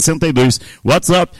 WhatsApp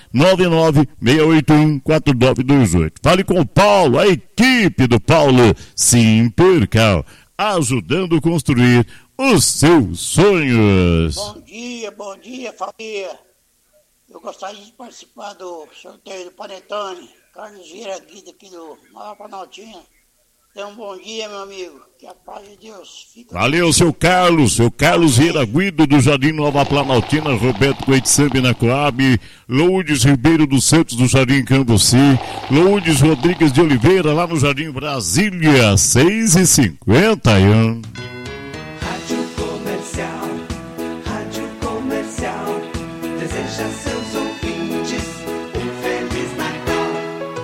996814928. Fale com o Paulo, a equipe do Paulo Simpercal, ajudando a construir os seus sonhos. Bom dia, família. Eu gostaria de participar do sorteio do Panetone. Carlos Vieira Guida aqui do Nova Planaltina. Então, um bom dia, meu amigo. Que a paz de Deus fique. Valeu, seu Carlos Vieira Guido do Jardim Nova Planaltina, Roberto Coitsambi na Coab, Lourdes Ribeiro dos Santos do Jardim Cambuci, Lourdes Rodrigues de Oliveira lá no Jardim Brasília, 6h51. Rádio Comercial, deseja seus ouvintes um Feliz Natal.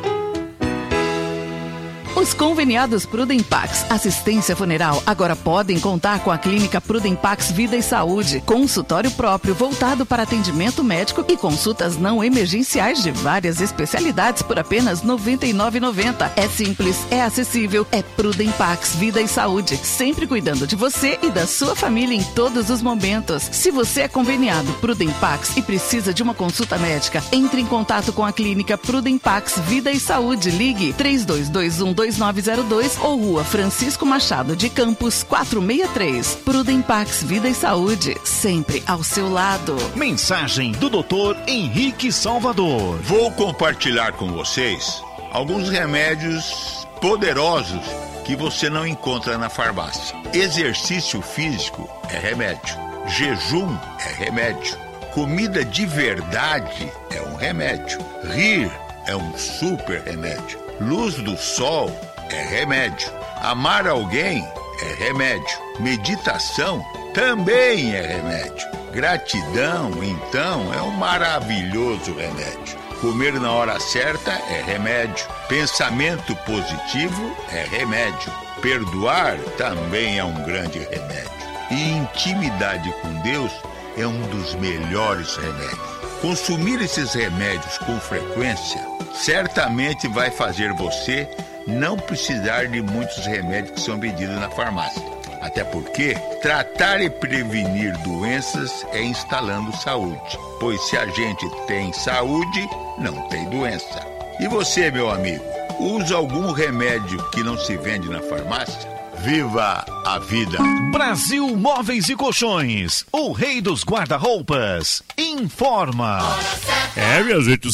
Os conveniados Prudempax Assistência Funeral agora podem contar com a clínica Prudempax Vida e Saúde, consultório próprio voltado para atendimento médico e consultas não emergenciais de várias especialidades por apenas R$ 99,90. É simples, é acessível, é Prudempax Vida e Saúde, sempre cuidando de você e da sua família em todos os momentos. Se você é conveniado Prudempax e precisa de uma consulta médica, entre em contato com a clínica Prudempax Vida e Saúde. Ligue 32212902 ou Rua Francisco Machado de Campos, 463. Prudempax Vida e Saúde, sempre ao seu lado. Mensagem do Dr. Henrique Salvador. Vou compartilhar com vocês alguns remédios poderosos que você não encontra na farmácia. Exercício físico é remédio. Jejum é remédio. Comida de verdade é um remédio. Rir é um super remédio. Luz do sol é remédio. Amar alguém é remédio. Meditação também é remédio. Gratidão, então, é um maravilhoso remédio. Comer na hora certa é remédio. Pensamento positivo é remédio. Perdoar também é um grande remédio. E intimidade com Deus é um dos melhores remédios. Consumir esses remédios com frequência certamente vai fazer você não precisar de muitos remédios que são vendidos na farmácia. Até porque tratar e prevenir doenças é instalando saúde. Pois se a gente tem saúde, não tem doença. E você, meu amigo, usa algum remédio que não se vende na farmácia? Viva a vida! Brasil Móveis e Colchões, o rei dos guarda-roupas, informa. Minha gente,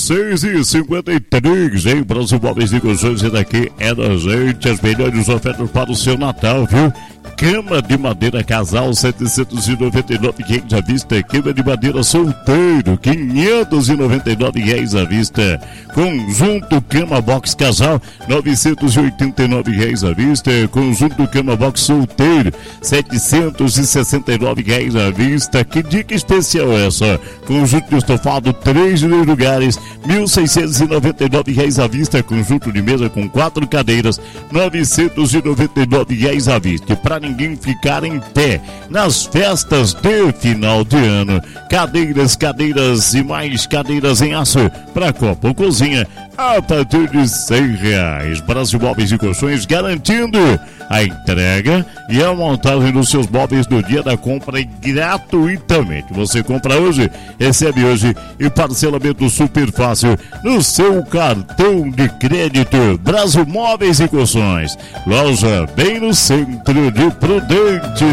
6h53, hein? Brasil Móveis e Colchões, e daqui é da gente, as melhores ofertas para o seu Natal, viu? Cama de madeira casal, R$ 799 à vista. Cama de madeira solteiro, R$ 599 à vista. Conjunto cama box casal, R$ 989 à vista. Conjunto cama box solteiro, R$ 769 à vista. Que dica especial é essa? Conjunto de estofado, 3 lugares, R$ 1.699 à vista. Conjunto de mesa com 4 cadeiras, R$ 999 à vista. Para ninguém ficar em pé nas festas de final de ano. Cadeiras e mais cadeiras em aço para copa ou cozinha a partir de R$100. Brasil Móveis e Colchões, garantindo a entrega e a montagem dos seus móveis no dia da compra gratuitamente. Você compra hoje, recebe hoje e parcelamento super fácil no seu cartão de crédito. Brasil Móveis e Colchões, loja bem no centro de Prudente.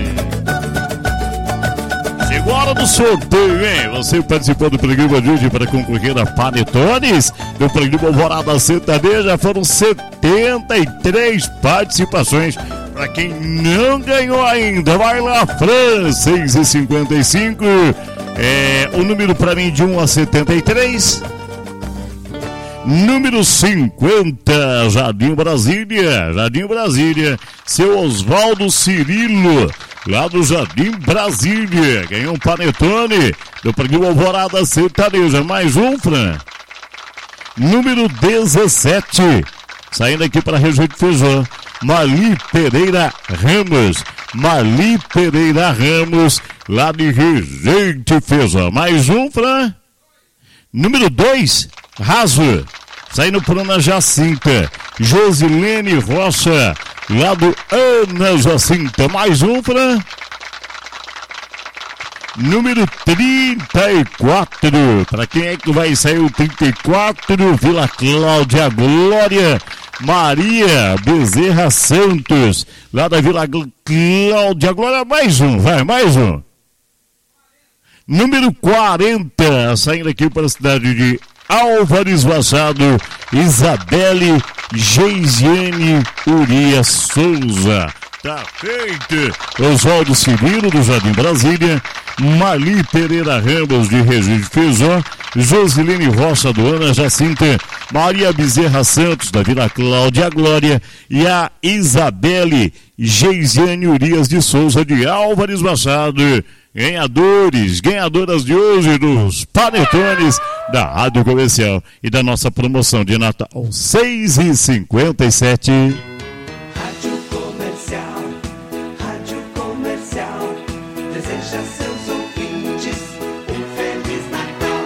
Chegou a hora do sorteio, hein? Você participou do programa de hoje para concorrer a panetones do programa Alvorada Sertaneja. Foram 73 participações. Para quem não ganhou ainda, vai lá, Fran, 6h55. O número para mim de 1 a 73. Número 50, Jardim Brasília, seu Oswaldo Cirilo, lá do Jardim Brasília, ganhou um panetone do programa Alvorada Sertaneja. Mais um, Fran. Número 17, saindo aqui para a região de Feijão, Marli Pereira Ramos, lá de Regente Feijão. Mais um, Fran. Número 2, Raso, saindo por Ana Jacinta, Josilene Rocha, lá do Ana Jacinta. Mais um, Fran. número 34. Para quem é que vai sair o 34? Vila Cláudia Glória, Maria Bezerra Santos, lá da Vila Cláudia Glória. Mais um, mais um. Número 40, saindo aqui para a cidade de Álvares Machado, Isabelle Geisiane Urias Souza. Tá feito. Oswaldo Cirilo, do Jardim Brasília, Mali Pereira Ramos, de Regis Feijó, Josilene Rocha, do Ana Jacinta, Maria Bezerra Santos, da Vila Cláudia Glória, e a Isabelle Geisiane Urias de Souza, de Álvares Machado. Ganhadoras de hoje dos panetones da Rádio Comercial e da nossa promoção de Natal 6h57. Rádio Comercial, deseja seus ouvintes Feliz Natal.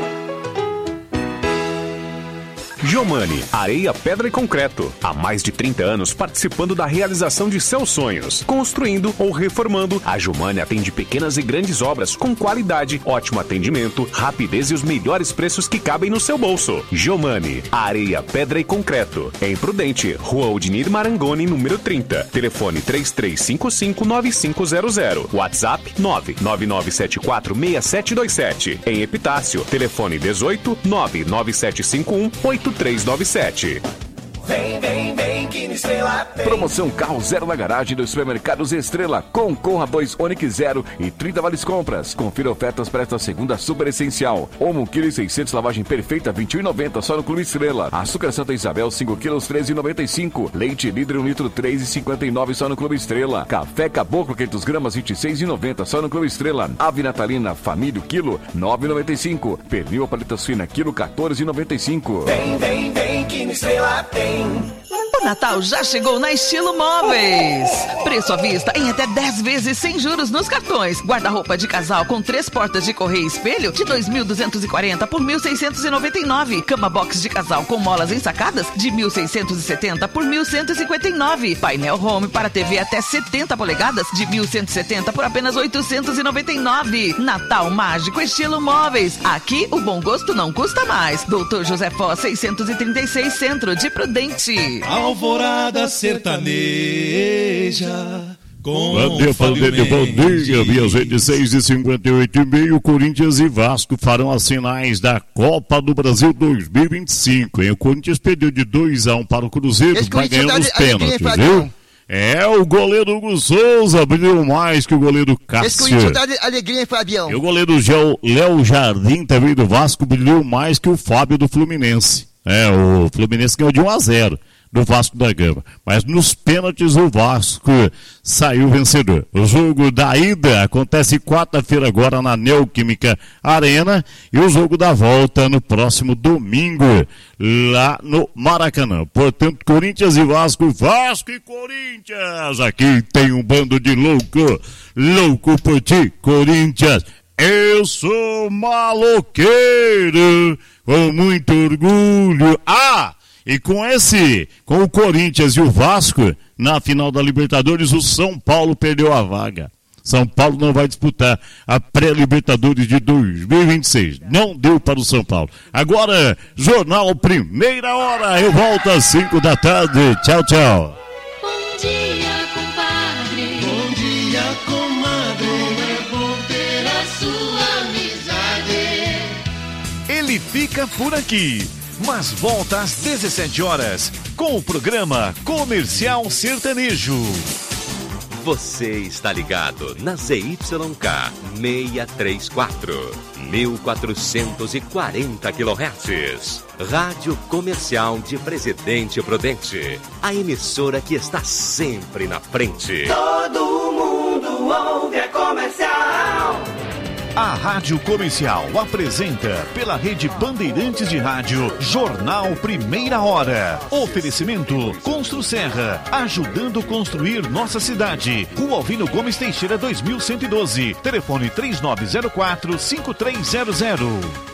Giomani, areia, pedra e concreto. Há mais de 30 anos participando da realização de seus sonhos. Construindo ou reformando, a Giomani atende pequenas e grandes obras com qualidade, ótimo atendimento, rapidez e os melhores preços que cabem no seu bolso. Giomani, areia, pedra e concreto. Em Prudente, Rua Odinir Marangoni, número 30. Telefone 3355-9500. WhatsApp 999746727. Em Epitácio, telefone 18-99751-8397. Vem, que no Estrela tem. Promoção Carro Zero na garagem dos supermercados Estrela. Concorra a 2 Onix Zero e 30 vales compras. Confira ofertas para esta segunda super essencial. Omo 1,6 kg lavagem perfeita, R$ 21,90 só no Clube Estrela. Açúcar Santa Isabel 5 kg, R$ 13,95. Leite líder 1 litro, R$ 3,59 só no Clube Estrela. Café Caboclo 500 gramas, R$ 26,90 só no Clube Estrela. Ave Natalina Família quilo, R$ 9,95. Pernil paletas fina quilo, R$ 14,95. Vem, que no Estrela tem. O Natal já chegou na Estilo Móveis. Preço à vista em até 10 vezes sem juros nos cartões. Guarda-roupa de casal com 3 portas de correia e espelho de 2.240 por 1.699. Cama box de casal com molas ensacadas de 1.670 por 1.159. Painel home para TV até 70 polegadas de 1.170 por apenas 899. Natal mágico Estilo Móveis. Aqui o bom gosto não custa mais. Doutor José Foz 636 Centro de Prudente. Alvorada sertaneja. Bom dia, minha gente, 6h58. Corinthians e Vasco farão as finais da Copa do Brasil 2025, hein? O Corinthians perdeu de 2-1 para o Cruzeiro, vai ganhando os pênaltis, viu? O goleiro Hugo Souza brilhou mais que o goleiro Cássio. Esse Corinthians dá alegria, hein, Fabião? E o goleiro Léo Jardim, também do Vasco, brilhou mais que o Fábio do Fluminense. O Fluminense ganhou de 1-0 do Vasco da Gama, mas nos pênaltis o Vasco saiu vencedor. O jogo da ida acontece quarta-feira agora na Neoquímica Arena e o jogo da volta no próximo domingo lá no Maracanã. Portanto, Corinthians e Vasco e Corinthians, aqui tem um bando de louco por ti, Corinthians. Eu sou maloqueiro, com muito orgulho. E com o Corinthians e o Vasco, na final da Libertadores, o São Paulo perdeu a vaga. São Paulo não vai disputar a pré-Libertadores de 2026. Não deu para o São Paulo. Agora, Jornal Primeira Hora. Eu volto às 5 da tarde. Tchau, tchau. Bom dia, compadre. Bom dia, comadre. É bom ter a sua amizade. Ele fica por aqui, mas volta às 17 horas com o programa Comercial Sertanejo. Você está ligado na ZYK 634, 1440 kHz. Rádio Comercial de Presidente Prudente. A emissora que está sempre na frente. Todo mundo ouve a Comercial. A Rádio Comercial apresenta, pela rede Bandeirantes de Rádio, Jornal Primeira Hora. Oferecimento Construserra, ajudando a construir nossa cidade. Rua Alvino Gomes Teixeira 2112. Telefone 3904-5300.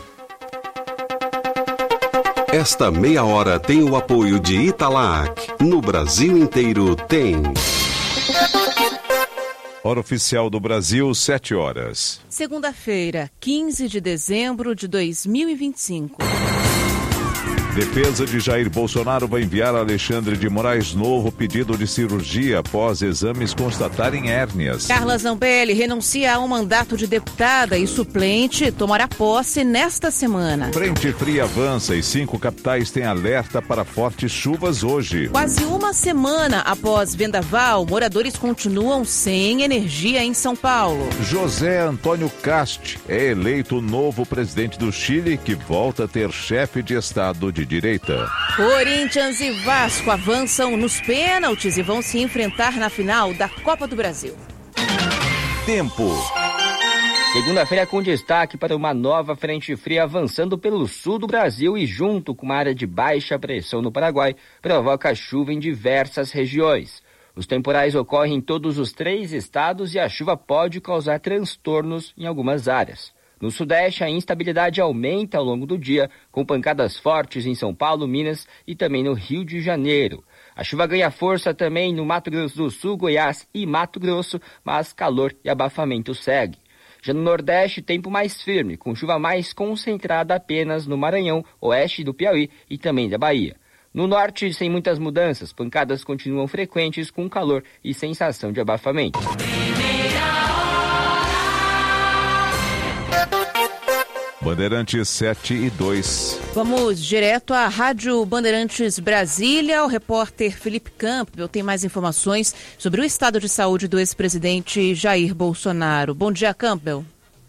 Esta meia hora tem o apoio de Italac. No Brasil inteiro tem... Hora oficial do Brasil, 7 horas. Segunda-feira, 15 de dezembro de 2025. Defesa de Jair Bolsonaro vai enviar a Alexandre de Moraes novo pedido de cirurgia após exames constatarem hérnias. Carla Zambelli renuncia ao mandato de deputada e suplente tomará posse nesta semana. Frente fria avança e 5 capitais têm alerta para fortes chuvas hoje. Quase uma semana após vendaval, moradores continuam sem energia em São Paulo. José Antônio Cast é eleito novo presidente do Chile, que volta a ter chefe de Estado de direita. Corinthians e Vasco avançam nos pênaltis e vão se enfrentar na final da Copa do Brasil. Tempo. Segunda-feira com destaque para uma nova frente fria avançando pelo sul do Brasil e junto com uma área de baixa pressão no Paraguai, provoca chuva em diversas regiões. Os temporais ocorrem em todos os 3 estados e a chuva pode causar transtornos em algumas áreas. No Sudeste, a instabilidade aumenta ao longo do dia, com pancadas fortes em São Paulo, Minas e também no Rio de Janeiro. A chuva ganha força também no Mato Grosso do Sul, Goiás e Mato Grosso, mas calor e abafamento segue. Já no Nordeste, tempo mais firme, com chuva mais concentrada apenas no Maranhão, oeste do Piauí e também da Bahia. No Norte, sem muitas mudanças, pancadas continuam frequentes com calor e sensação de abafamento. Bandeirantes 7 e 2. Vamos direto à Rádio Bandeirantes Brasília. O repórter Felipe Campbell tem mais informações sobre o estado de saúde do ex-presidente Jair Bolsonaro. Bom dia, Campbell.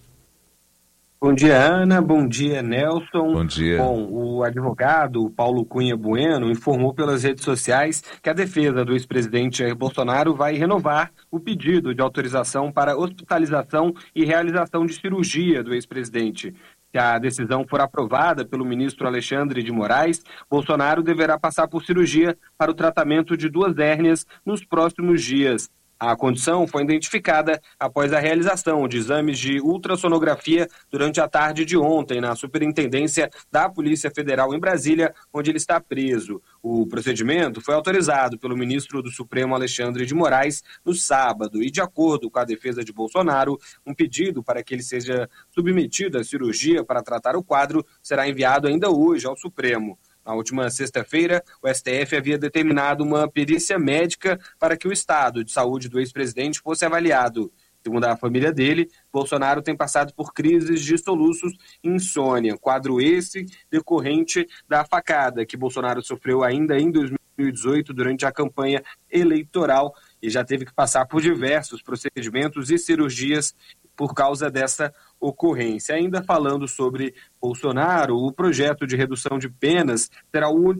Bom dia, Ana. Bom dia, Nelson. Bom dia. Bom, o advogado Paulo Cunha Bueno informou pelas redes sociais que a defesa do ex-presidente Jair Bolsonaro vai renovar o pedido de autorização para hospitalização e realização de cirurgia do ex-presidente. Se a decisão for aprovada pelo ministro Alexandre de Moraes, Bolsonaro deverá passar por cirurgia para o tratamento de 2 hérnias nos próximos dias. A condição foi identificada após a realização de exames de ultrassonografia durante a tarde de ontem na Superintendência da Polícia Federal em Brasília, onde ele está preso. O procedimento foi autorizado pelo ministro do Supremo Alexandre de Moraes no sábado e, de acordo com a defesa de Bolsonaro, um pedido para que ele seja submetido à cirurgia para tratar o quadro será enviado ainda hoje ao Supremo. Na última sexta-feira, o STF havia determinado uma perícia médica para que o estado de saúde do ex-presidente fosse avaliado. Segundo a família dele, Bolsonaro tem passado por crises de soluços e insônia, quadro esse decorrente da facada que Bolsonaro sofreu ainda em 2018 durante a campanha eleitoral e já teve que passar por diversos procedimentos e cirurgias por causa dessa ocorrência. Ainda falando sobre Bolsonaro, o projeto de redução de penas será o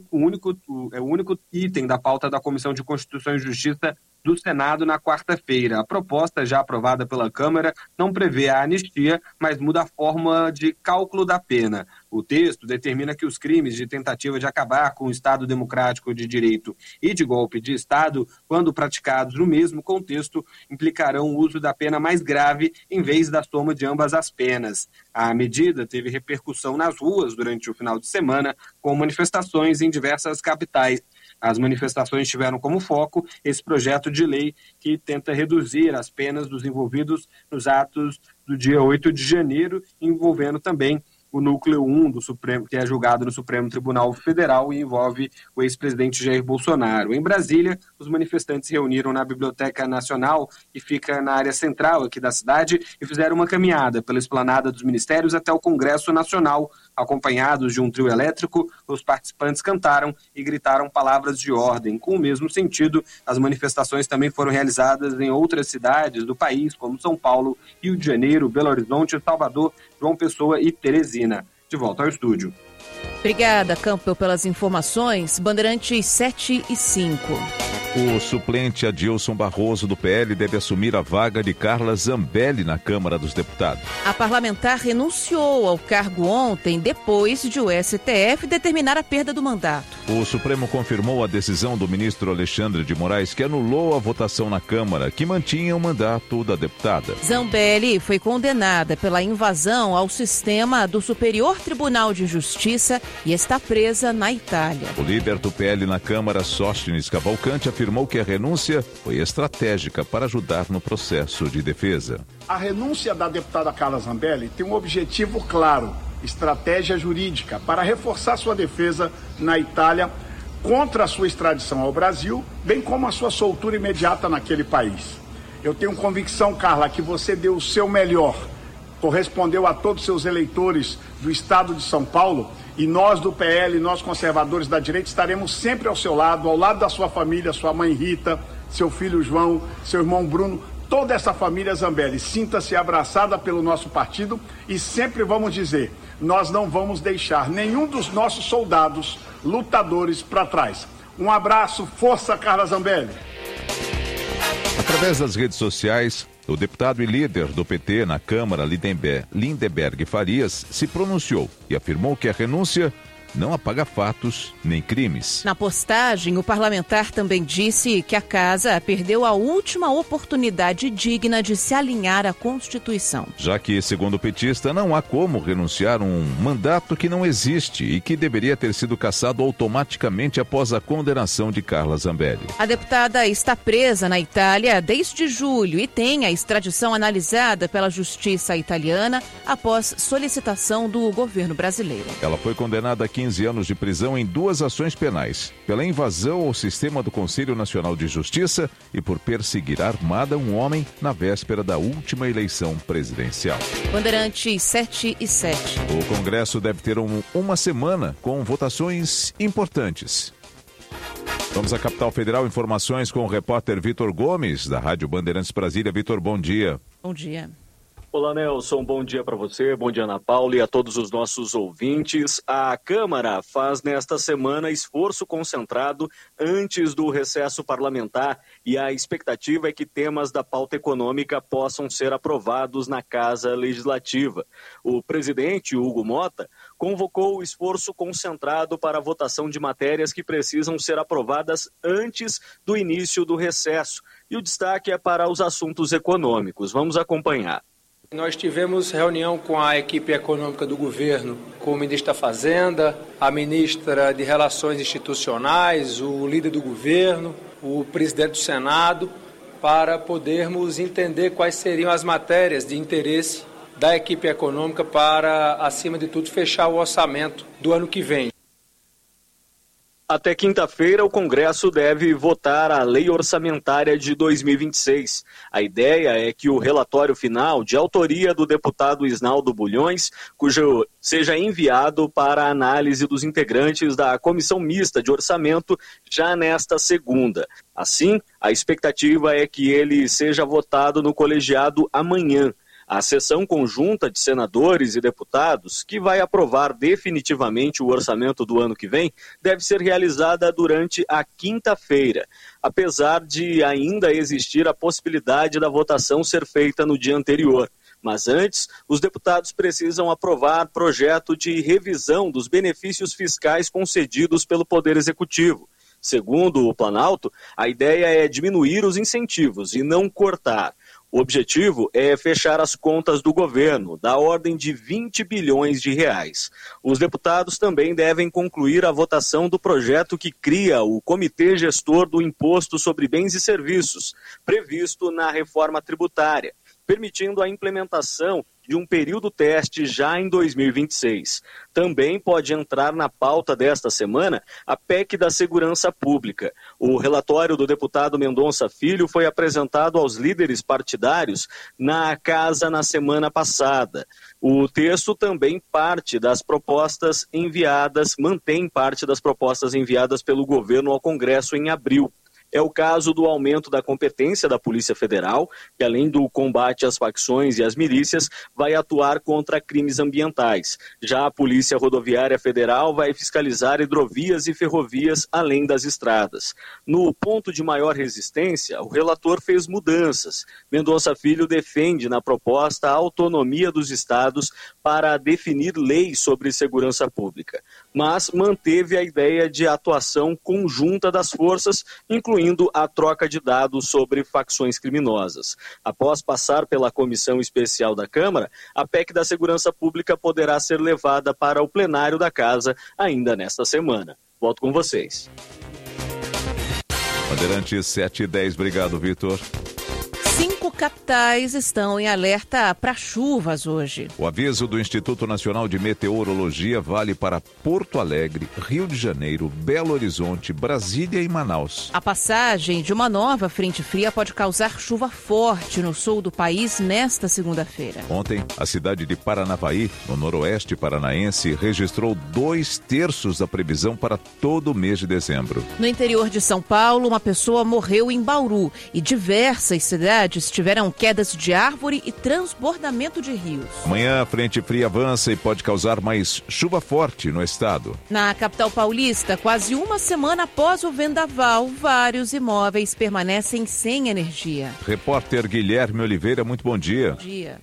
único item da pauta da Comissão de Constituição e Justiça do Senado na quarta-feira. A proposta, já aprovada pela Câmara, não prevê a anistia, mas muda a forma de cálculo da pena. O texto determina que os crimes de tentativa de acabar com o Estado democrático de direito e de golpe de Estado, quando praticados no mesmo contexto, implicarão o uso da pena mais grave em vez da soma de ambas as penas. A medida teve repercussão nas ruas durante o final de semana, com manifestações em diversas capitais. As manifestações tiveram como foco esse projeto de lei que tenta reduzir as penas dos envolvidos nos atos do dia 8 de janeiro, envolvendo também o núcleo 1 do Supremo, que é julgado no Supremo Tribunal Federal e envolve o ex-presidente Jair Bolsonaro. Em Brasília, os manifestantes se reuniram na Biblioteca Nacional, que fica na área central aqui da cidade, e fizeram uma caminhada pela esplanada dos ministérios até o Congresso Nacional. Acompanhados de um trio elétrico, os participantes cantaram e gritaram palavras de ordem. Com o mesmo sentido, as manifestações também foram realizadas em outras cidades do país, como São Paulo, Rio de Janeiro, Belo Horizonte, Salvador, João Pessoa e Teresina. De volta ao estúdio. Obrigada, Campbell, pelas informações. Bandeirantes 7 e 5. O suplente Adilson Barroso, do PL, deve assumir a vaga de Carla Zambelli na Câmara dos Deputados. A parlamentar renunciou ao cargo ontem, depois de o STF determinar a perda do mandato. O Supremo confirmou a decisão do ministro Alexandre de Moraes, que anulou a votação na Câmara, que mantinha o mandato da deputada. Zambelli foi condenada pela invasão ao sistema do Superior Tribunal de Justiça e está presa na Itália. O líder do PL na Câmara, Sóstenes Cavalcante, afirmou que a renúncia foi estratégica para ajudar no processo de defesa. A renúncia da deputada Carla Zambelli tem um objetivo claro: estratégia jurídica para reforçar sua defesa na Itália contra a sua extradição ao Brasil, bem como a sua soltura imediata naquele país. Eu tenho convicção, Carla, que você deu o seu melhor, correspondeu a todos os seus eleitores do estado de São Paulo, e nós do PL, nós conservadores da direita, estaremos sempre ao seu lado, ao lado da sua família, sua mãe Rita, seu filho João, seu irmão Bruno, toda essa família Zambelli. Sinta-se abraçada pelo nosso partido e sempre vamos dizer: nós não vamos deixar nenhum dos nossos soldados, lutadores, para trás. Um abraço, força, Carla Zambelli. Através das redes sociais, o deputado e líder do PT na Câmara, Lindeberg Farias, se pronunciou e afirmou que a renúncia não apaga fatos nem crimes. Na postagem, o parlamentar também disse que a casa perdeu a última oportunidade digna de se alinhar à Constituição. Já que, segundo o petista, não há como renunciar a um mandato que não existe e que deveria ter sido cassado automaticamente após a condenação de Carla Zambelli. A deputada está presa na Itália desde julho e tem a extradição analisada pela Justiça italiana após solicitação do governo brasileiro. Ela foi condenada a 15 anos de prisão em 2 ações penais, pela invasão ao sistema do Conselho Nacional de Justiça e por perseguir armada um homem na véspera da última eleição presidencial. Bandeirantes 7 e 7. O Congresso deve ter uma semana com votações importantes. Vamos à capital federal, informações com o repórter Vitor Gomes, da Rádio Bandeirantes Brasília. Vitor, bom dia. Bom dia. Olá, Nelson. Bom dia para você, bom dia, Ana Paula, e a todos os nossos ouvintes. A Câmara faz nesta semana esforço concentrado antes do recesso parlamentar e a expectativa é que temas da pauta econômica possam ser aprovados na Casa Legislativa. O presidente, Hugo Mota, convocou o esforço concentrado para a votação de matérias que precisam ser aprovadas antes do início do recesso. E o destaque é para os assuntos econômicos. Vamos acompanhar. Nós tivemos reunião com a equipe econômica do governo, com o ministro da Fazenda, a ministra de Relações Institucionais, o líder do governo, o presidente do Senado, para podermos entender quais seriam as matérias de interesse da equipe econômica para, acima de tudo, fechar o orçamento do ano que vem. Até quinta-feira, o Congresso deve votar a Lei Orçamentária de 2026. A ideia é que o relatório final, de autoria do deputado Isnaldo Bulhões, cujo seja enviado para a análise dos integrantes da Comissão Mista de Orçamento já nesta segunda. Assim, a expectativa é que ele seja votado no colegiado amanhã. A sessão conjunta de senadores e deputados, que vai aprovar definitivamente o orçamento do ano que vem, deve ser realizada durante a quinta-feira, apesar de ainda existir a possibilidade da votação ser feita no dia anterior. Mas antes, os deputados precisam aprovar projeto de revisão dos benefícios fiscais concedidos pelo Poder Executivo. Segundo o Planalto, a ideia é diminuir os incentivos e não cortar. O objetivo é fechar as contas do governo, da ordem de 20 bilhões de reais. Os deputados também devem concluir a votação do projeto que cria o Comitê Gestor do Imposto sobre Bens e Serviços, previsto na reforma tributária, permitindo a implementação de um período teste já em 2026. Também pode entrar na pauta desta semana a PEC da Segurança Pública. O relatório do deputado Mendonça Filho foi apresentado aos líderes partidários na casa na semana passada. O texto também mantém parte das propostas enviadas pelo governo ao Congresso em abril. É o caso do aumento da competência da Polícia Federal, que além do combate às facções e às milícias, vai atuar contra crimes ambientais. Já a Polícia Rodoviária Federal vai fiscalizar hidrovias e ferrovias além das estradas. No ponto de maior resistência, o relator fez mudanças. Mendonça Filho defende na proposta a autonomia dos estados para definir leis sobre segurança pública. mas manteve a ideia de atuação conjunta das forças, incluindo a troca de dados sobre facções criminosas. Após passar pela comissão especial da Câmara, a PEC da Segurança Pública poderá ser levada para o plenário da Casa ainda nesta semana. Volto com vocês. Bandeirantes 7h10, obrigado, Vitor. 5 capitais estão em alerta para chuvas hoje. O aviso do Instituto Nacional de Meteorologia vale para Porto Alegre, Rio de Janeiro, Belo Horizonte, Brasília e Manaus. A passagem de uma nova frente fria pode causar chuva forte no sul do país nesta segunda-feira. Ontem, a cidade de Paranavaí, no noroeste paranaense, registrou 2/3 da previsão para todo o mês de dezembro. No interior de São Paulo, uma pessoa morreu em Bauru e diversas cidades tiveram quedas de árvore e transbordamento de rios. Amanhã a frente fria avança e pode causar mais chuva forte no estado. Na capital paulista, quase uma semana após o vendaval, vários imóveis permanecem sem energia. Repórter Guilherme Oliveira, muito bom dia. Bom dia.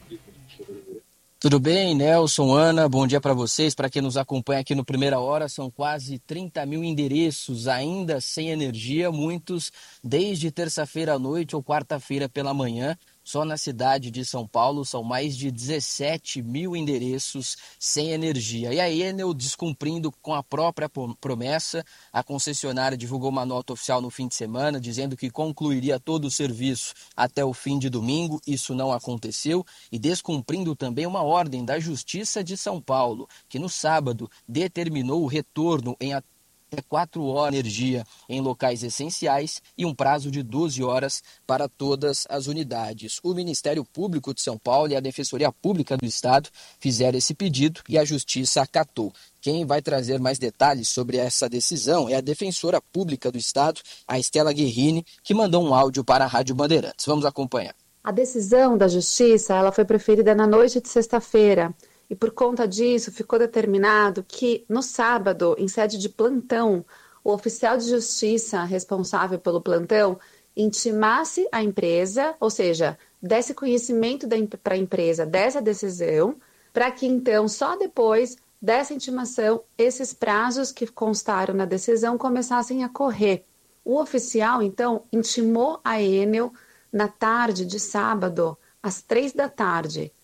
Tudo bem, Nelson, Ana, bom dia para vocês. Para quem nos acompanha aqui no Primeira Hora, são quase 30 mil endereços ainda sem energia, muitos desde terça-feira à noite ou quarta-feira pela manhã. Só na cidade de São Paulo são mais de 17 mil endereços sem energia. E a Enel, descumprindo com a própria promessa, a concessionária divulgou uma nota oficial no fim de semana dizendo que concluiria todo o serviço até o fim de domingo. Isso não aconteceu e descumprindo também uma ordem da Justiça de São Paulo, que no sábado determinou o retorno em até 4 horas de energia em locais essenciais e um prazo de 12 horas para todas as unidades. O Ministério Público de São Paulo e a Defensoria Pública do Estado fizeram esse pedido e a Justiça acatou. Quem vai trazer mais detalhes sobre essa decisão é a Defensora Pública do Estado, a Estela Guerrini, que mandou um áudio para a Rádio Bandeirantes. Vamos acompanhar. A decisão da Justiça ela foi preferida na noite de sexta-feira. E por conta disso, ficou determinado que, no sábado, em sede de plantão, o oficial de justiça responsável pelo plantão intimasse a empresa, ou seja, desse conhecimento para a empresa dessa decisão, para que então, só depois dessa intimação, esses prazos que constaram na decisão começassem a correr. O oficial, então, intimou a Enel na tarde de sábado, às 3 da tarde.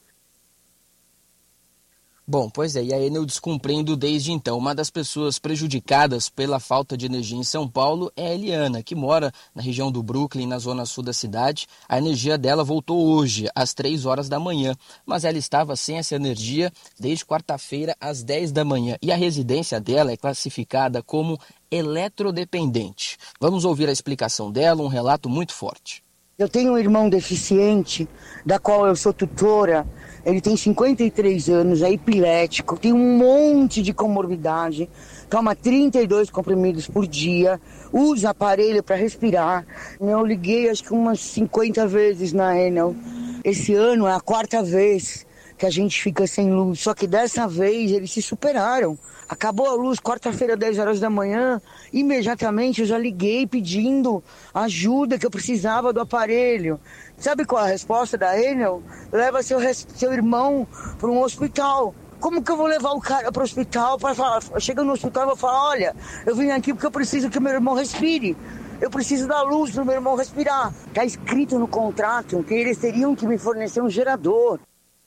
Bom, pois é, e a Enel descumprindo desde então. Uma das pessoas prejudicadas pela falta de energia em São Paulo é a Eliana, que mora na região do Brooklyn, na zona sul da cidade. A energia dela voltou hoje, às 3 horas da manhã, mas ela estava sem essa energia desde quarta-feira, às 10 da manhã. E a residência dela é classificada como eletrodependente. Vamos ouvir a explicação dela, um relato muito forte. Eu tenho um irmão deficiente, da qual eu sou tutora. Ele tem 53 anos, é epilético, tem um monte de comorbidade, toma 32 comprimidos por dia, usa aparelho para respirar. Eu liguei acho que umas 50 vezes na Enel. Esse ano é a 4ª vez que a gente fica sem luz, só que dessa vez eles se superaram. Acabou a luz, quarta-feira, 10 horas da manhã, imediatamente eu já liguei pedindo ajuda, que eu precisava do aparelho. Sabe qual é a resposta da Enel? Leva seu irmão para um hospital. Como que eu vou levar o cara para o hospital? Chega no hospital e vou falar, olha, eu vim aqui porque eu preciso que meu irmão respire. Eu preciso da luz para o meu irmão respirar. Está escrito no contrato que eles teriam que me fornecer um gerador.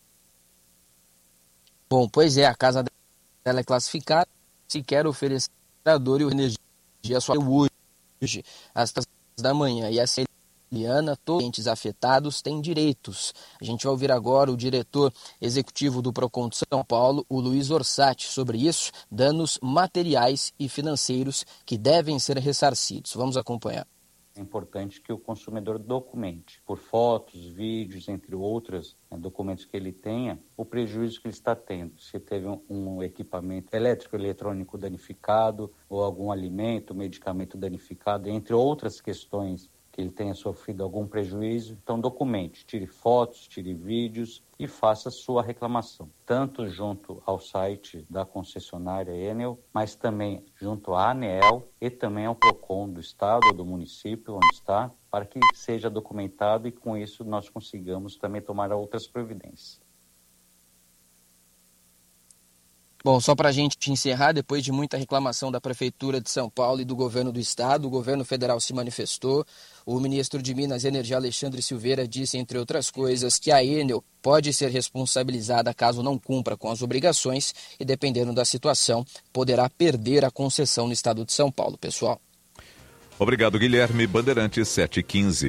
Bom, pois é, a casa dela é classificada, se quer oferecer gerador e energia só hoje, às 3 da manhã. E essa Eliana, todos os entes afetados têm direitos. A gente vai ouvir agora o diretor executivo do Procon de São Paulo, o Luiz Orsatti, sobre isso, danos materiais e financeiros que devem ser ressarcidos. Vamos acompanhar. É importante que o consumidor documente, por fotos, vídeos, entre outros documentos que ele tenha, o prejuízo que ele está tendo. Se teve um equipamento elétrico, eletrônico danificado, ou algum alimento, medicamento danificado, entre outras questões que ele tenha sofrido algum prejuízo. Então documente, tire fotos, tire vídeos e faça sua reclamação, tanto junto ao site da concessionária Enel, mas também junto à ANEEL e também ao Procon do estado ou do município onde está, para que seja documentado e com isso nós consigamos também tomar outras providências. Bom, só para a gente encerrar, depois de muita reclamação da Prefeitura de São Paulo e do governo do estado, o governo federal se manifestou. O ministro de Minas e Energia, Alexandre Silveira, disse, entre outras coisas, que a Enel pode ser responsabilizada caso não cumpra com as obrigações e, dependendo da situação, poderá perder a concessão no estado de São Paulo, pessoal. Obrigado, Guilherme. Bandeirantes 7h15.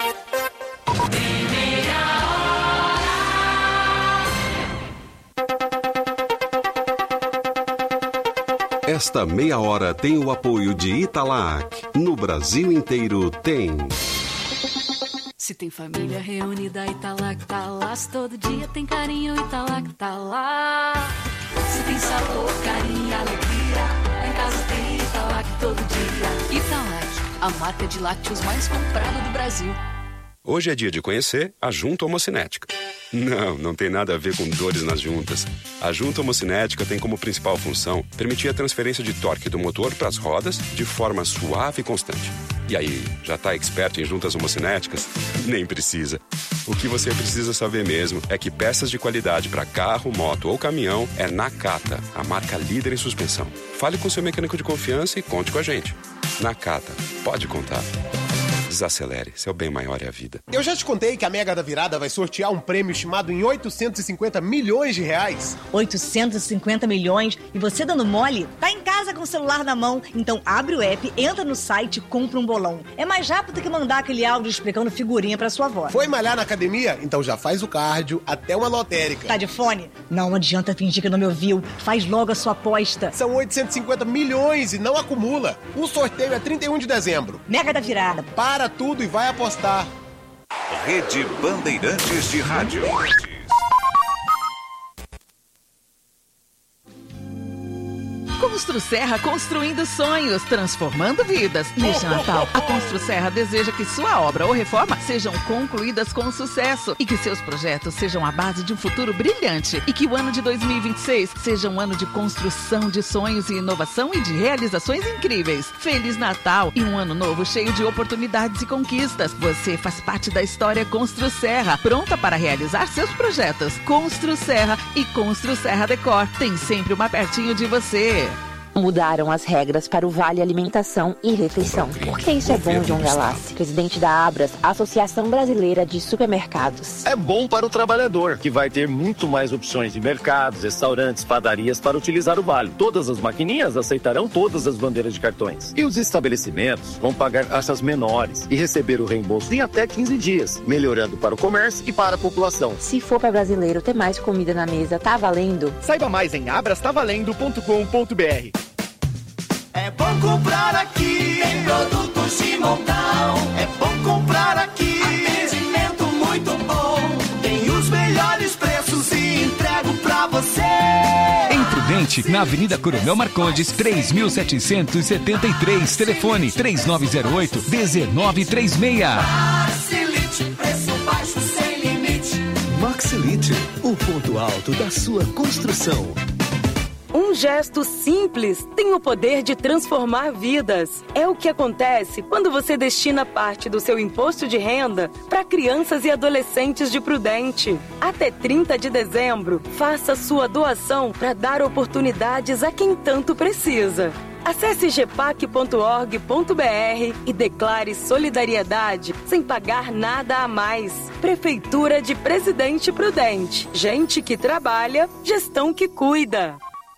Esta meia hora tem o apoio de Italac. No Brasil inteiro tem. Se tem família reunida, Italac tá lá. Se todo dia tem carinho, Italac tá lá. Se tem sabor, carinho e alegria, em casa tem Italac todo dia. Italac, a marca de lácteos mais comprada do Brasil. Hoje é dia de conhecer a junta homocinética. Não tem nada a ver com dores nas juntas. A junta homocinética tem como principal função permitir a transferência de torque do motor para as rodas de forma suave e constante. E aí, já está expert em juntas homocinéticas? Nem precisa. O que você precisa saber mesmo é que peças de qualidade para carro, moto ou caminhão é Nakata, a marca líder em suspensão. Fale com seu mecânico de confiança e conte com a gente. Nakata, pode contar. Desacelere, seu bem maior é a vida. Eu já te contei que a Mega da Virada vai sortear um prêmio estimado em 850 milhões de reais. 850 milhões? E você dando mole? Tá em casa com o celular na mão, então abre o app, entra no site e compra um bolão. É mais rápido que mandar aquele áudio explicando figurinha pra sua avó. Foi malhar na academia? Então já faz o cardio até uma lotérica. Tá de fone? Não adianta fingir que não me ouviu. Faz logo a sua aposta. São 850 milhões e não acumula. O sorteio é 31 de dezembro. Mega da Virada. Para tudo e vai apostar. Rede Bandeirantes de Rádio. Construcerra, construindo sonhos, transformando vidas. Neste Natal, a Construcerra deseja que sua obra ou reforma sejam concluídas com sucesso e que seus projetos sejam a base de um futuro brilhante e que o ano de 2026 seja um ano de construção de sonhos e inovação e de realizações incríveis. Feliz Natal e um ano novo cheio de oportunidades e conquistas. Você faz parte da história Construcerra, pronta para realizar seus projetos. Construcerra e Construcerra Decor. Tem sempre uma pertinho de você. Mudaram as regras para o Vale Alimentação e Refeição. Porque isso é bom, João Galassi, presidente da Abras, Associação Brasileira de Supermercados. É bom para o trabalhador, que vai ter muito mais opções de mercados, restaurantes, padarias para utilizar o Vale. Todas as maquininhas aceitarão todas as bandeiras de cartões. E os estabelecimentos vão pagar taxas menores e receber o reembolso em até 15 dias, melhorando para o comércio e para a população. Se for para brasileiro ter mais comida na mesa, tá valendo? Saiba mais em abrastavalendo.com.br. É bom comprar aqui, tem produtos de montão. É bom comprar aqui, atendimento muito bom. Tem os melhores preços e entrego pra você. Em Prudente, na Avenida Coronel Marcondes, 3773. Telefone 3908-1936. Maxilite, preço baixo sem limite. Maxilite, o ponto alto da sua construção. Um gesto simples tem o poder de transformar vidas. É o que acontece quando você destina parte do seu imposto de renda para crianças e adolescentes de Prudente. Até 30 de dezembro, faça sua doação para dar oportunidades a quem tanto precisa. Acesse gepac.org.br e declare solidariedade sem pagar nada a mais. Prefeitura de Presidente Prudente. Gente que trabalha, gestão que cuida.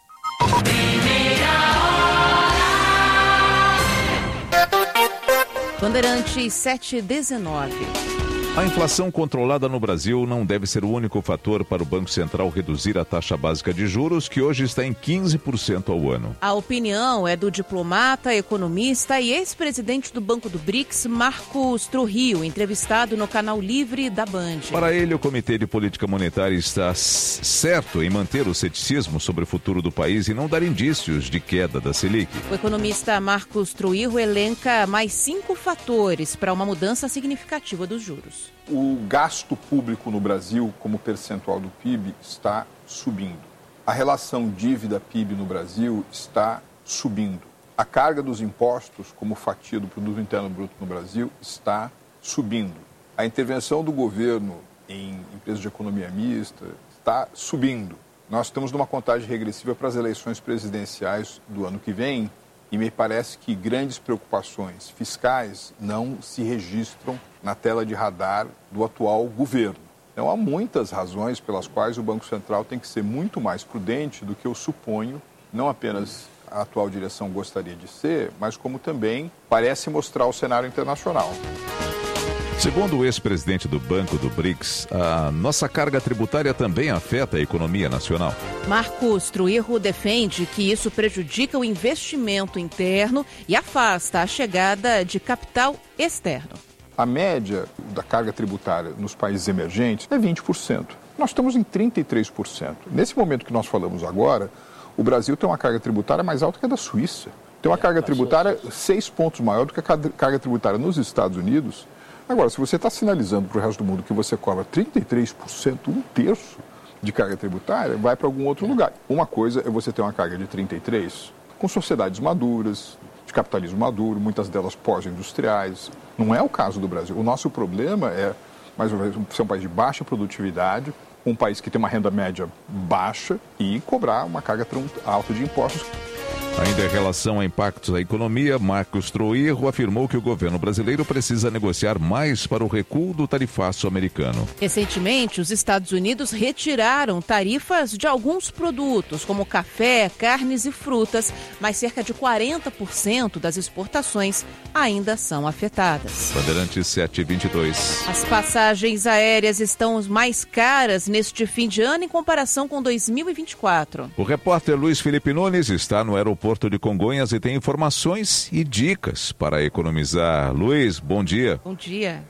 Bandeirantes 719. A inflação controlada no Brasil não deve ser o único fator para o Banco Central reduzir a taxa básica de juros, que hoje está em 15% ao ano. A opinião é do diplomata, economista e ex-presidente do Banco do BRICS, Marcos Trujillo, entrevistado no canal Livre da Band. Para ele, o Comitê de Política Monetária está certo em manter o ceticismo sobre o futuro do país e não dar indícios de queda da Selic. O economista Marcos Trujillo elenca mais 5 fatores para uma mudança significativa dos juros. O gasto público no Brasil, como percentual do PIB, está subindo. A relação dívida-PIB no Brasil está subindo. A carga dos impostos, como fatia do Produto Interno Bruto no Brasil, está subindo. A intervenção do governo em empresas de economia mista está subindo. Nós estamos numa contagem regressiva para as eleições presidenciais do ano que vem e me parece que grandes preocupações fiscais não se registram na tela de radar do atual governo. Então, há muitas razões pelas quais o Banco Central tem que ser muito mais prudente do que eu suponho, não apenas a atual direção gostaria de ser, mas como também parece mostrar o cenário internacional. Segundo o ex-presidente do Banco do BRICS, a nossa carga tributária também afeta a economia nacional. Marcos Truirro defende que isso prejudica o investimento interno e afasta a chegada de capital externo. A média da carga tributária nos países emergentes é 20%. Nós estamos em 33%. Nesse momento que nós falamos agora, o Brasil tem uma carga tributária mais alta que a da Suíça. Tem uma carga tributária 6 pontos maior do que a carga tributária nos Estados Unidos. Agora, se você está sinalizando para o resto do mundo que você cobra 33%, um terço de carga tributária, vai para algum outro lugar. Uma coisa é você ter uma carga de 33% com sociedades maduras, de capitalismo maduro, muitas delas pós-industriais. Não é o caso do Brasil. O nosso problema é, mais uma vez, ser um país de baixa produtividade, um país que tem uma renda média baixa e cobrar uma carga alta de impostos. Ainda em relação a impactos à economia, Marcos Truirro afirmou que o governo brasileiro precisa negociar mais para o recuo do tarifaço americano. Recentemente, os Estados Unidos retiraram tarifas de alguns produtos, como café, carnes e frutas, mas cerca de 40% das exportações ainda são afetadas. Bandeirantes 722. As passagens aéreas estão mais caras neste fim de ano em comparação com 2024. O repórter Luiz Felipe Nunes está no aeroporto de Congonhas e tem informações e dicas para economizar. Luiz, bom dia. Bom dia.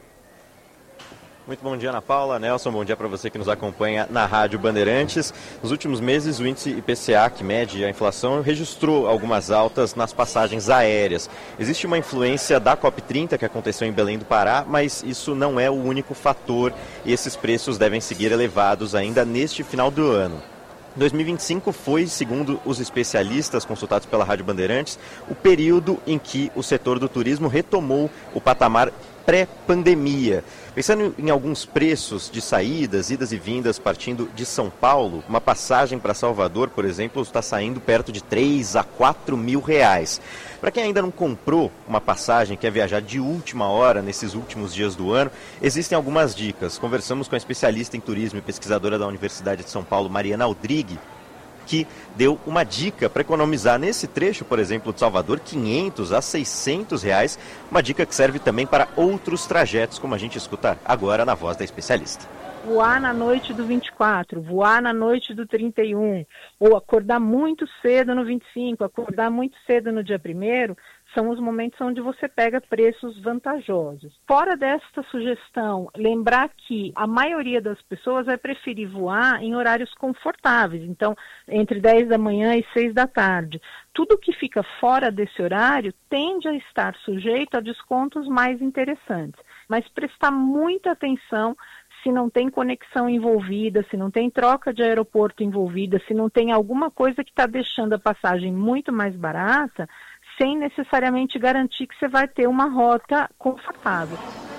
Muito bom dia, Ana Paula. Nelson, bom dia para você que nos acompanha na Rádio Bandeirantes. Nos últimos meses, o índice IPCA, que mede a inflação, registrou algumas altas nas passagens aéreas. Existe uma influência da COP30, que aconteceu em Belém do Pará, mas isso não é o único fator e esses preços devem seguir elevados ainda neste final do ano. 2025 foi, segundo os especialistas consultados pela Rádio Bandeirantes, o período em que o setor do turismo retomou o patamar pré-pandemia. Pensando em alguns preços de saídas, idas e vindas partindo de São Paulo, uma passagem para Salvador, por exemplo, está saindo perto de 3 a 4 mil reais. Para quem ainda não comprou uma passagem, quer viajar de última hora nesses últimos dias do ano, existem algumas dicas. Conversamos com a especialista em turismo e pesquisadora da Universidade de São Paulo, Mariana Aldrighi, que deu uma dica para economizar nesse trecho, por exemplo, de Salvador, 500 a 600 reais, uma dica que serve também para outros trajetos, como a gente escuta agora na voz da especialista. Voar na noite do 24, voar na noite do 31, ou acordar muito cedo no 25, acordar muito cedo no dia 1º, são os momentos onde você pega preços vantajosos. Fora desta sugestão, lembrar que a maioria das pessoas vai preferir voar em horários confortáveis, então entre 10 da manhã e 6 da tarde. Tudo que fica fora desse horário tende a estar sujeito a descontos mais interessantes, mas prestar muita atenção se não tem conexão envolvida, se não tem troca de aeroporto envolvida, se não tem alguma coisa que está deixando a passagem muito mais barata, sem necessariamente garantir que você vai ter uma rota confortável.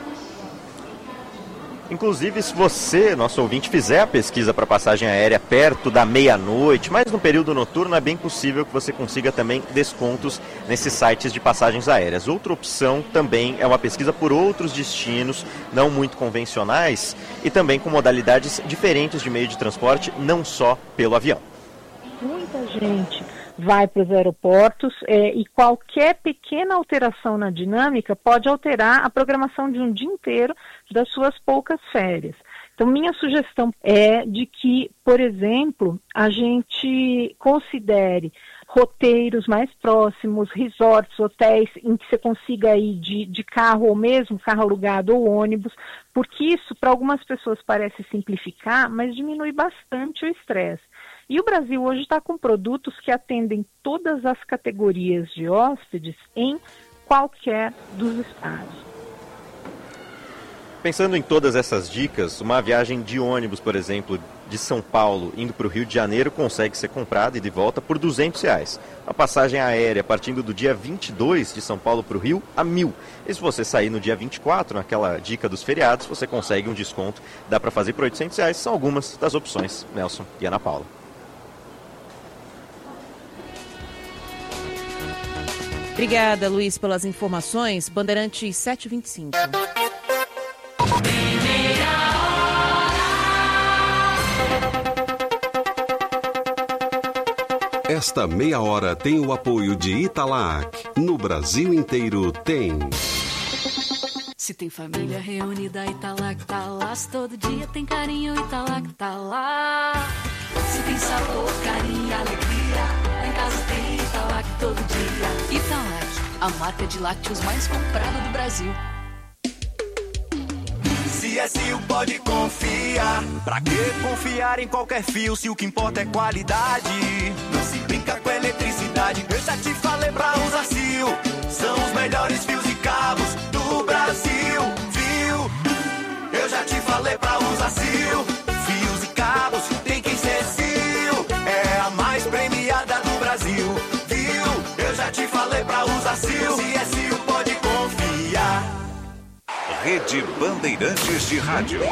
Inclusive, se você, nosso ouvinte, fizer a pesquisa para passagem aérea perto da meia-noite, mas no período noturno, é bem possível que você consiga também descontos nesses sites de passagens aéreas. Outra opção também é uma pesquisa por outros destinos, não muito convencionais, e também com modalidades diferentes de meio de transporte, não só pelo avião. Muita gente vai para os aeroportos e qualquer pequena alteração na dinâmica pode alterar a programação de um dia inteiro das suas poucas férias. Então, minha sugestão é de que, por exemplo, a gente considere roteiros mais próximos, resorts, hotéis em que você consiga ir de carro ou mesmo carro alugado ou ônibus, porque isso para algumas pessoas parece simplificar, mas diminui bastante o estresse. E o Brasil hoje está com produtos que atendem todas as categorias de hóspedes em qualquer dos estados. Pensando em todas essas dicas, uma viagem de ônibus, por exemplo, de São Paulo indo para o Rio de Janeiro consegue ser comprada e de volta por R$200. A passagem aérea partindo do dia 22 de São Paulo para o Rio a R$1.000. E se você sair no dia 24, naquela dica dos feriados, você consegue um desconto, dá para fazer por R$800. São algumas das opções, Nelson e Ana Paula. Obrigada, Luiz, pelas informações. Bandeirantes 7h25. Esta meia hora tem o apoio de Italac. No Brasil inteiro tem. Se tem família reunida, Italac tá lá. Se todo dia tem carinho, Italac tá lá. Se tem sabor, carinho e alegria, lá em casa tem Italac todo dia. Italac, a marca de lácteos mais comprada do Brasil. CSU pode confiar. Pra que confiar em qualquer fio se o que importa é qualidade? Não se brinca com eletricidade. Eu já te falei pra usar Sil. São os melhores fios e cabos do Brasil, viu? Eu já te falei pra usar Sil. Fios e cabos tem que ser Sil. É a mais premiada do Brasil, viu? Eu já te falei pra usar Sil. CSU pode confiar. Rede Bandeirantes de Rádio.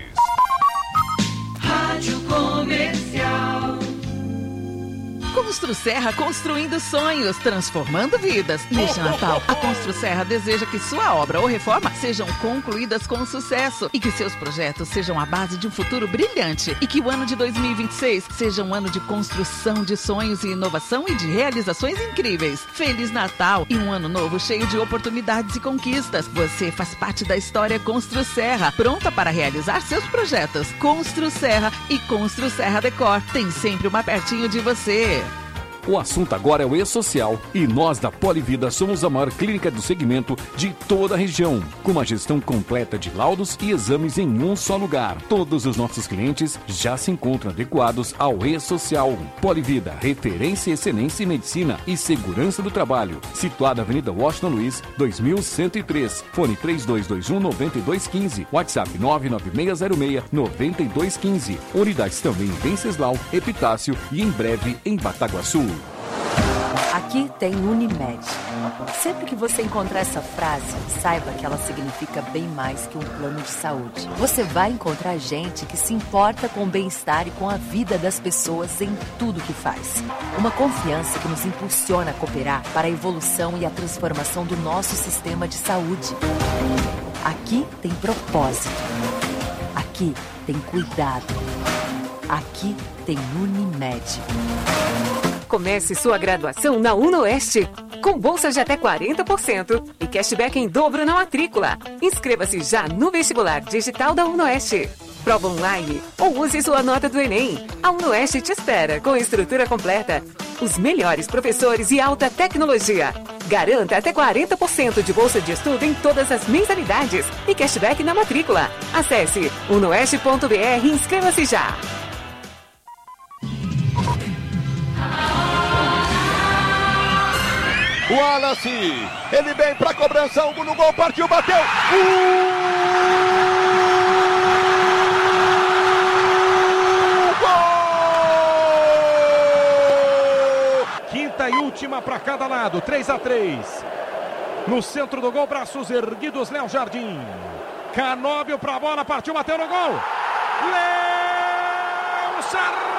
Rádio Comercial. Construcerra, construindo sonhos, transformando vidas. Neste Natal, a Construcerra deseja que sua obra ou reforma sejam concluídas com sucesso e que seus projetos sejam a base de um futuro brilhante e que o ano de 2026 seja um ano de construção de sonhos e inovação e de realizações incríveis. Feliz Natal e um ano novo cheio de oportunidades e conquistas. Você faz parte da história Construcerra, pronta para realizar seus projetos. Construcerra e Construcerra Decor. Tem sempre uma pertinho de você. O assunto agora é o E-Social e nós da Polivida somos a maior clínica do segmento de toda a região, com uma gestão completa de laudos e exames em um só lugar. Todos os nossos clientes já se encontram adequados ao E-Social. Polivida, referência em excelência em medicina e segurança do trabalho. Situada na Avenida Washington Luiz, 2103. Fone 3221-9215. WhatsApp 99606-9215. Unidades também em Venceslau, Epitácio e em breve em Bataguaçu. Aqui tem Unimed. Sempre que você encontrar essa frase, saiba que ela significa bem mais que um plano de saúde. Você vai encontrar gente que se importa com o bem-estar e com a vida das pessoas em tudo que faz. Uma confiança que nos impulsiona a cooperar para a evolução e a transformação do nosso sistema de saúde. Aqui tem propósito. Aqui tem cuidado. Aqui tem Unimed. Comece sua graduação na UnoOeste, com bolsa de até 40% e cashback em dobro na matrícula. Inscreva-se já no vestibular digital da UnoOeste. Prova online ou use sua nota do Enem. A UnoOeste te espera com estrutura completa, os melhores professores e alta tecnologia. Garanta até 40% de bolsa de estudo em todas as mensalidades e cashback na matrícula. Acesse unoeste.br e inscreva-se já. O Wallace, ele vem pra cobrança, um no gol, partiu, bateu! Gol! Quinta e última para cada lado, 3-3. No centro do gol, braços erguidos, Léo Jardim. Canóbio para a bola, partiu, bateu no gol. Léo Jardim!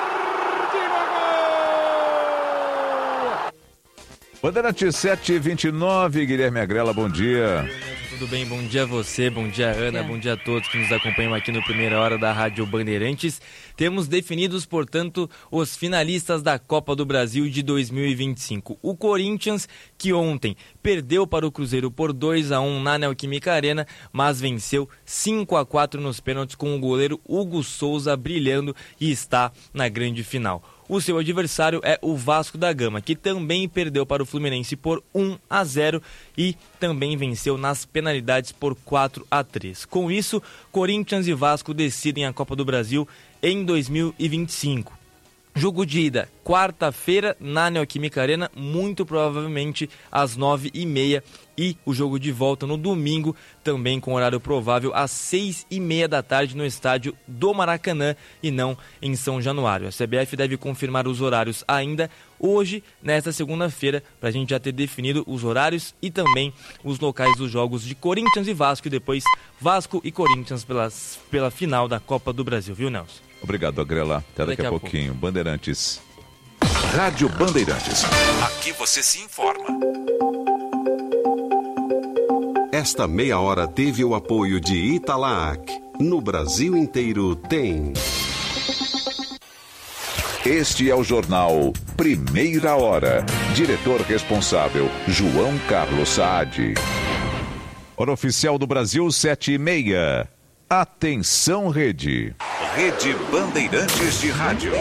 Bandeirantes 7h29, Guilherme Agrela, bom dia. Tudo bem? Bom dia a você, bom dia Ana, bom dia a todos que nos acompanham aqui no Primeira Hora da Rádio Bandeirantes. Temos definidos, portanto, os finalistas da Copa do Brasil de 2025. O Corinthians, que ontem perdeu para o Cruzeiro por 2-1 na Neoquímica Arena, mas venceu 5-4 nos pênaltis com o goleiro Hugo Souza brilhando e está na grande final. O seu adversário é o Vasco da Gama, que também perdeu para o Fluminense por 1-0 e também venceu nas penalidades por 4-3. Com isso, Corinthians e Vasco decidem a Copa do Brasil em 2025. Jogo de ida, quarta-feira, na Neoquímica Arena, muito provavelmente às 9h30. E o jogo de volta no domingo, também com horário provável, às 6h30 da tarde no estádio do Maracanã e não em São Januário. A CBF deve confirmar os horários ainda hoje, nesta segunda-feira, para a gente já ter definido os horários e também os locais dos jogos de Corinthians e Vasco, e depois Vasco e Corinthians pela final da Copa do Brasil, viu, Nelson? Obrigado, Agrela. Até daqui a pouquinho. Bandeirantes. Rádio Bandeirantes. Aqui você se informa. Esta meia hora teve o apoio de Italac. No Brasil inteiro tem. Este é o jornal Primeira Hora. Diretor responsável, João Carlos Saad. Hora oficial do Brasil, 7h30. Atenção, Rede. Rede Bandeirantes de Rádio.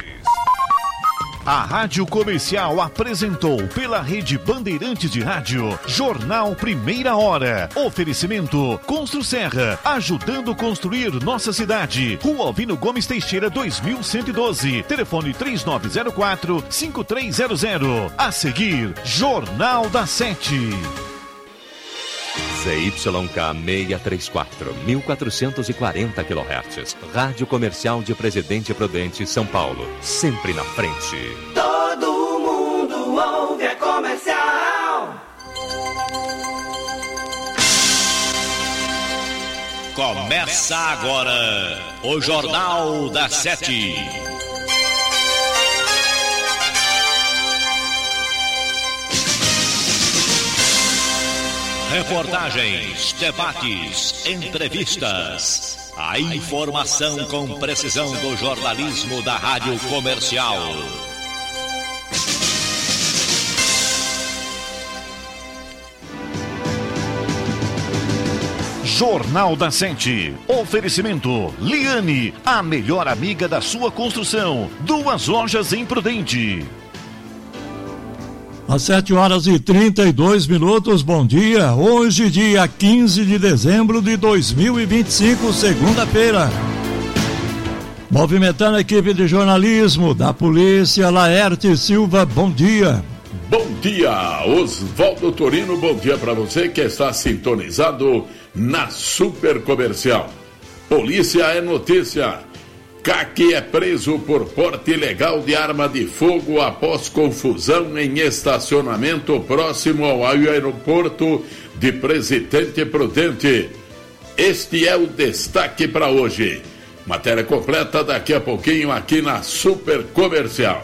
A Rádio Comercial apresentou pela Rede Bandeirantes de Rádio, Jornal Primeira Hora. Oferecimento Construserra, ajudando a construir nossa cidade. Rua Albino Gomes Teixeira, 2112. Telefone 3904-5300. A seguir, Jornal da 7. ZYK 634, 1440 kHz. Rádio Comercial de Presidente Prudente, São Paulo. Sempre na frente. Todo mundo ouve a Comercial. Começa agora o Jornal da 7. Reportagens, debates, entrevistas. A informação com precisão do jornalismo da Rádio Comercial. Jornal da 7. Oferecimento Liane, a melhor amiga da sua construção. 2 lojas em Prudente. Às 7h32, bom dia. Hoje, dia 15 de dezembro de 2025, segunda-feira. Movimentando a equipe de jornalismo da Polícia, Laerte Silva, bom dia. Bom dia, Oswaldo Torino, bom dia para você que está sintonizado na Super Comercial. Polícia é notícia. CAC é preso por porte ilegal de arma de fogo após confusão em estacionamento próximo ao aeroporto de Presidente Prudente. Este é o destaque para hoje. Matéria completa daqui a pouquinho aqui na Super Comercial.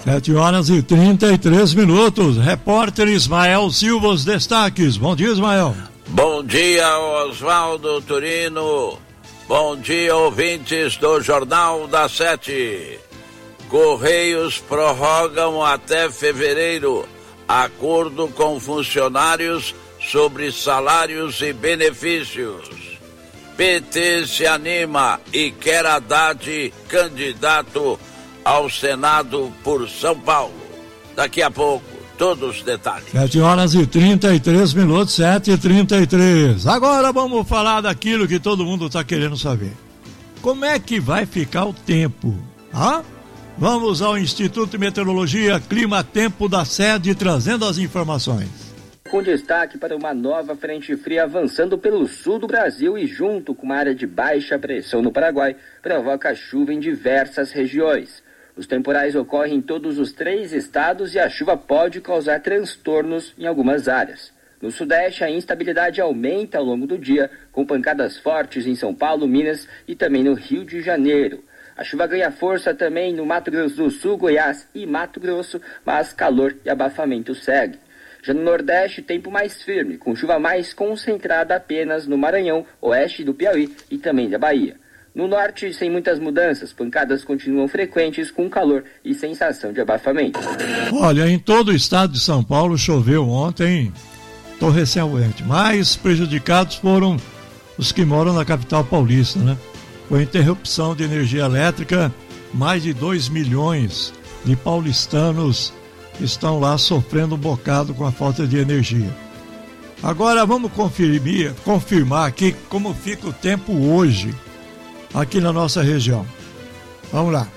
7h33. Repórter Ismael Silva, os destaques. Bom dia, Ismael. Bom dia, Oswaldo Torino. Bom dia, ouvintes do Jornal da 7. Correios prorrogam até fevereiro acordo com funcionários sobre salários e benefícios. PT se anima e quer Haddad candidato ao Senado por São Paulo. Daqui a pouco, todos os detalhes. 7h33, 7h33. Agora vamos falar daquilo que todo mundo está querendo saber. Como é que vai ficar o tempo? Vamos ao Instituto de Meteorologia, Clima Tempo da sede, trazendo as informações. Com destaque para uma nova frente fria avançando pelo sul do Brasil e junto com uma área de baixa pressão no Paraguai, provoca chuva em diversas regiões. Os temporais ocorrem em todos os 3 estados e a chuva pode causar transtornos em algumas áreas. No Sudeste, a instabilidade aumenta ao longo do dia, com pancadas fortes em São Paulo, Minas e também no Rio de Janeiro. A chuva ganha força também no Mato Grosso do Sul, Goiás e Mato Grosso, mas calor e abafamento segue. Já no Nordeste, tempo mais firme, com chuva mais concentrada apenas no Maranhão, oeste do Piauí e também da Bahia. No Norte, sem muitas mudanças, pancadas continuam frequentes com calor e sensação de abafamento. Olha, em todo o estado de São Paulo choveu ontem torrencialmente. Mais prejudicados foram os que moram na capital paulista, né? Com a interrupção de energia elétrica, mais de 2 milhões de paulistanos estão lá sofrendo um bocado com a falta de energia. Agora vamos confirmar aqui como fica o tempo hoje, aqui na nossa região. Vamos lá.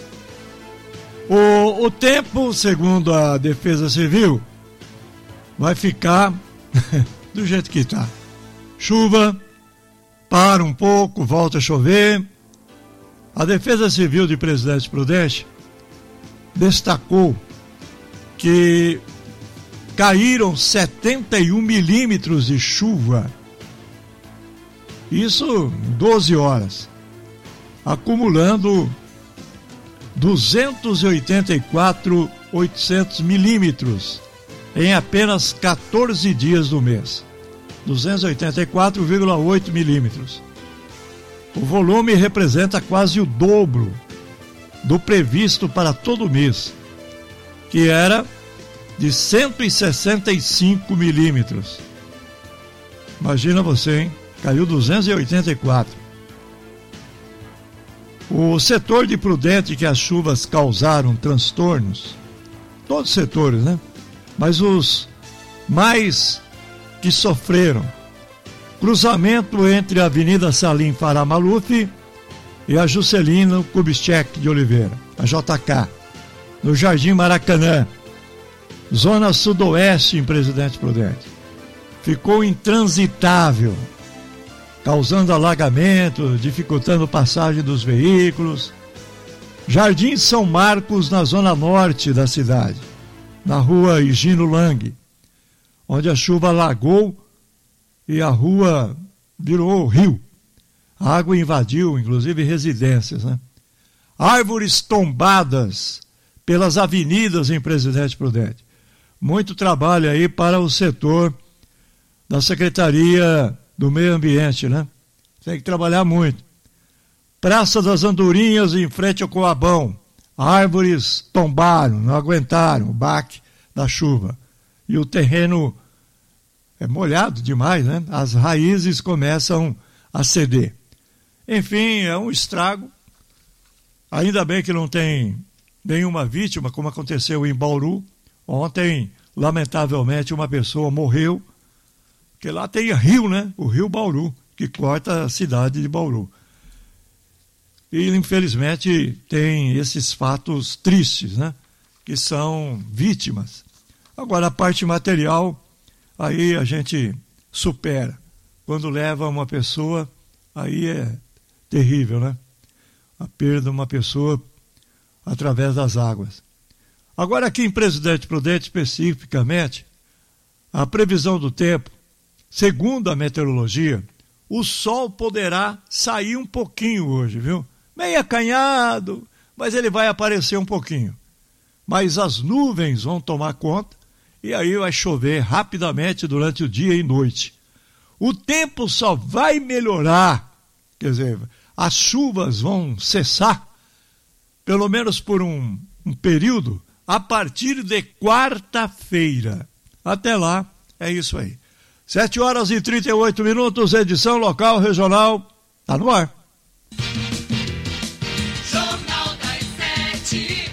O tempo, segundo a Defesa Civil, vai ficar do jeito que está. Chuva, para um pouco, volta a chover. A Defesa Civil de Presidente Prudente destacou que caíram 71 milímetros de chuva. Isso em 12 horas. Acumulando 284.800 milímetros em apenas 14 dias do mês. 284,8 milímetros. O volume representa quase o dobro do previsto para todo mês, que era de 165 milímetros. Imagina você, hein? Caiu 284. O setor de Prudente, que as chuvas causaram transtornos, todos os setores, né? Mas os mais que sofreram: cruzamento entre a Avenida Salim Farah Maluf e a Juscelino Kubitschek de Oliveira, a JK, no Jardim Maracanã, zona sudoeste em Presidente Prudente. Ficou intransitável, causando alagamento, dificultando a passagem dos veículos. Jardim São Marcos, na zona norte da cidade, na rua Higino Lang, onde a chuva alagou e a rua virou rio. A água invadiu, inclusive, residências, né? Árvores tombadas pelas avenidas em Presidente Prudente. Muito trabalho aí para o setor da Secretaria do Meio Ambiente, né? Tem que trabalhar muito. Praça das Andorinhas, em frente ao Coabão. Árvores tombaram, não aguentaram o baque da chuva. E o terreno é molhado demais, né? As raízes começam a ceder. Enfim, é um estrago. Ainda bem que não tem nenhuma vítima, como aconteceu em Bauru. Ontem, lamentavelmente, uma pessoa morreu, porque lá tem rio, né? O rio Bauru, que corta a cidade de Bauru. E, infelizmente, tem esses fatos tristes, né? Que são vítimas. Agora, a parte material, aí a gente supera. Quando leva uma pessoa, aí é terrível, né? A perda de uma pessoa através das águas. Agora, aqui em Presidente Prudente, especificamente, a previsão do tempo, segundo a meteorologia, o sol poderá sair um pouquinho hoje, viu? Meio acanhado, mas ele vai aparecer um pouquinho. Mas as nuvens vão tomar conta e aí vai chover rapidamente durante o dia e noite. O tempo só vai melhorar, quer dizer, as chuvas vão cessar, pelo menos por um período, a partir de quarta-feira. Até lá, é isso aí. 7h38, edição local, regional, tá no ar. Jornal das 7.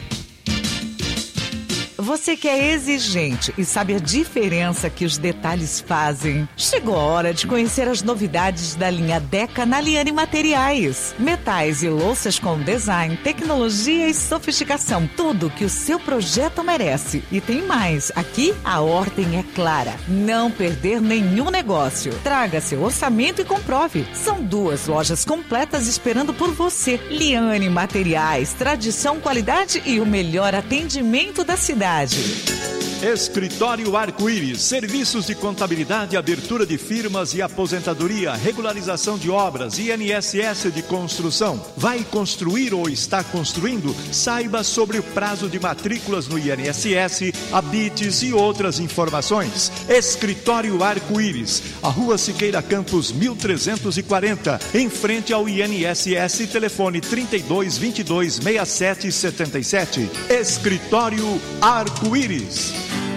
Você que é exigente e sabe a diferença que os detalhes fazem. Chegou a hora de conhecer as novidades da linha Deca na Liane Materiais. Metais e louças com design, tecnologia e sofisticação. Tudo que o seu projeto merece. E tem mais. Aqui a ordem é clara. Não perder nenhum negócio. Traga seu orçamento e comprove. São 2 lojas completas esperando por você. Liane Materiais. Tradição, qualidade e o melhor atendimento da cidade. Escritório Arco-Íris, serviços de contabilidade, abertura de firmas e aposentadoria, regularização de obras, INSS de construção. Vai construir ou está construindo? Saiba sobre o prazo de matrículas no INSS, habites e outras informações. Escritório Arco-Íris, a Rua Siqueira Campos 1340, em frente ao INSS, telefone 3222-6777. Escritório Arco-Íris.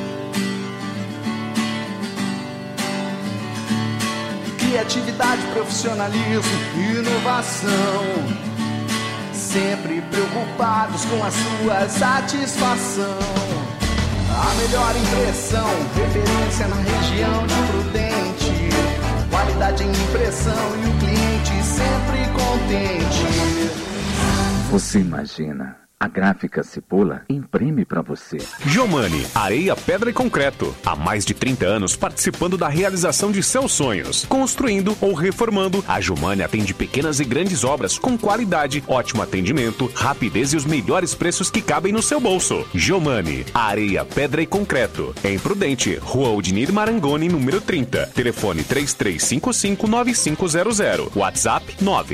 Criatividade, profissionalismo e inovação, sempre preocupados com a sua satisfação. A melhor impressão, referência na região de Prudente, qualidade em impressão e o cliente sempre contente. Você imagina? A Gráfica Cipolla imprime para você. Giomani, areia, pedra e concreto. Há mais de 30 anos participando da realização de seus sonhos. Construindo ou reformando, a Giomani atende pequenas e grandes obras com qualidade, ótimo atendimento, rapidez e os melhores preços que cabem no seu bolso. Giomani, areia, pedra e concreto. Em Prudente, Rua Odinir Marangoni, número 30. Telefone 3355-9500. WhatsApp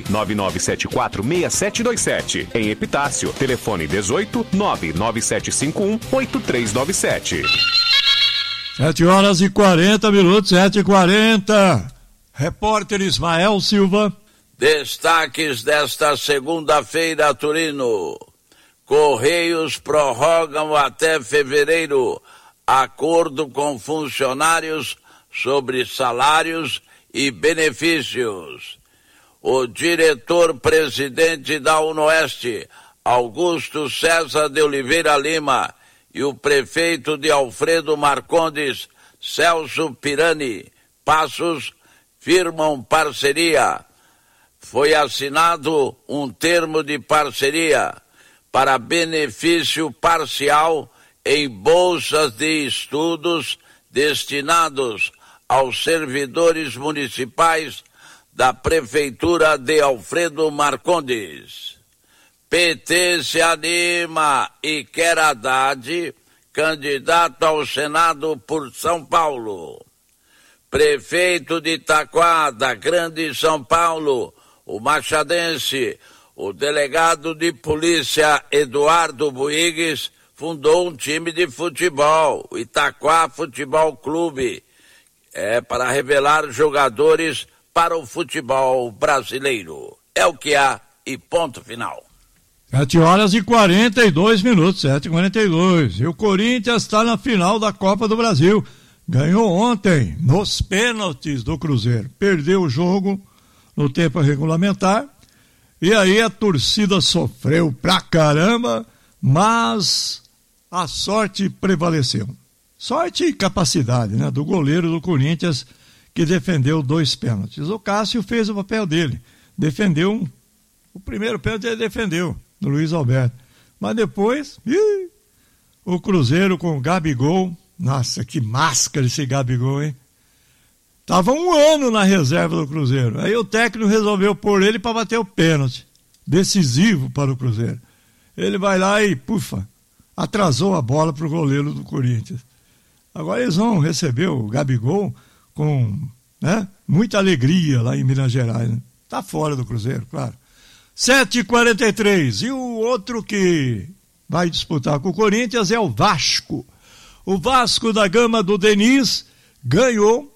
99974-6727. Em Epitácio, telefone 18 99751 8397. 7h40, 7h40. Repórter Ismael Silva. Destaques desta segunda-feira, Turino. Correios prorrogam até fevereiro acordo com funcionários sobre salários e benefícios. O diretor-presidente da UNOeste, Augusto César de Oliveira Lima, e o prefeito de Alfredo Marcondes, Celso Pirani Passos, firmam parceria. Foi assinado um termo de parceria para benefício parcial em bolsas de estudos destinados aos servidores municipais da Prefeitura de Alfredo Marcondes. PT se anima e quer Haddad, candidato ao Senado por São Paulo. Prefeito de Itaquá, da Grande São Paulo, o machadense, o delegado de polícia Eduardo Buigues, fundou um time de futebol, o Itaquá Futebol Clube, para revelar jogadores para o futebol brasileiro. É o que há e ponto final. 7h42, 7h42. E o Corinthians está na final da Copa do Brasil. Ganhou ontem nos pênaltis do Cruzeiro. Perdeu o jogo no tempo regulamentar. E aí a torcida sofreu pra caramba, mas a sorte prevaleceu. Sorte e capacidade, né, do goleiro do Corinthians, que defendeu 2 pênaltis. O Cássio fez o papel dele. Defendeu o primeiro pênalti, ele defendeu, do Luiz Alberto. Mas depois, o Cruzeiro com o Gabigol. Nossa, que máscara esse Gabigol, hein? Tava 1 ano na reserva do Cruzeiro. Aí o técnico resolveu pôr ele para bater o pênalti. Decisivo para o Cruzeiro. Ele vai lá e, atrasou a bola para o goleiro do Corinthians. Agora eles vão receber o Gabigol com, muita alegria lá em Minas Gerais. Né? Tá fora do Cruzeiro, claro. 7h43. E o outro que vai disputar com o Corinthians é o Vasco. O Vasco da Gama do Diniz ganhou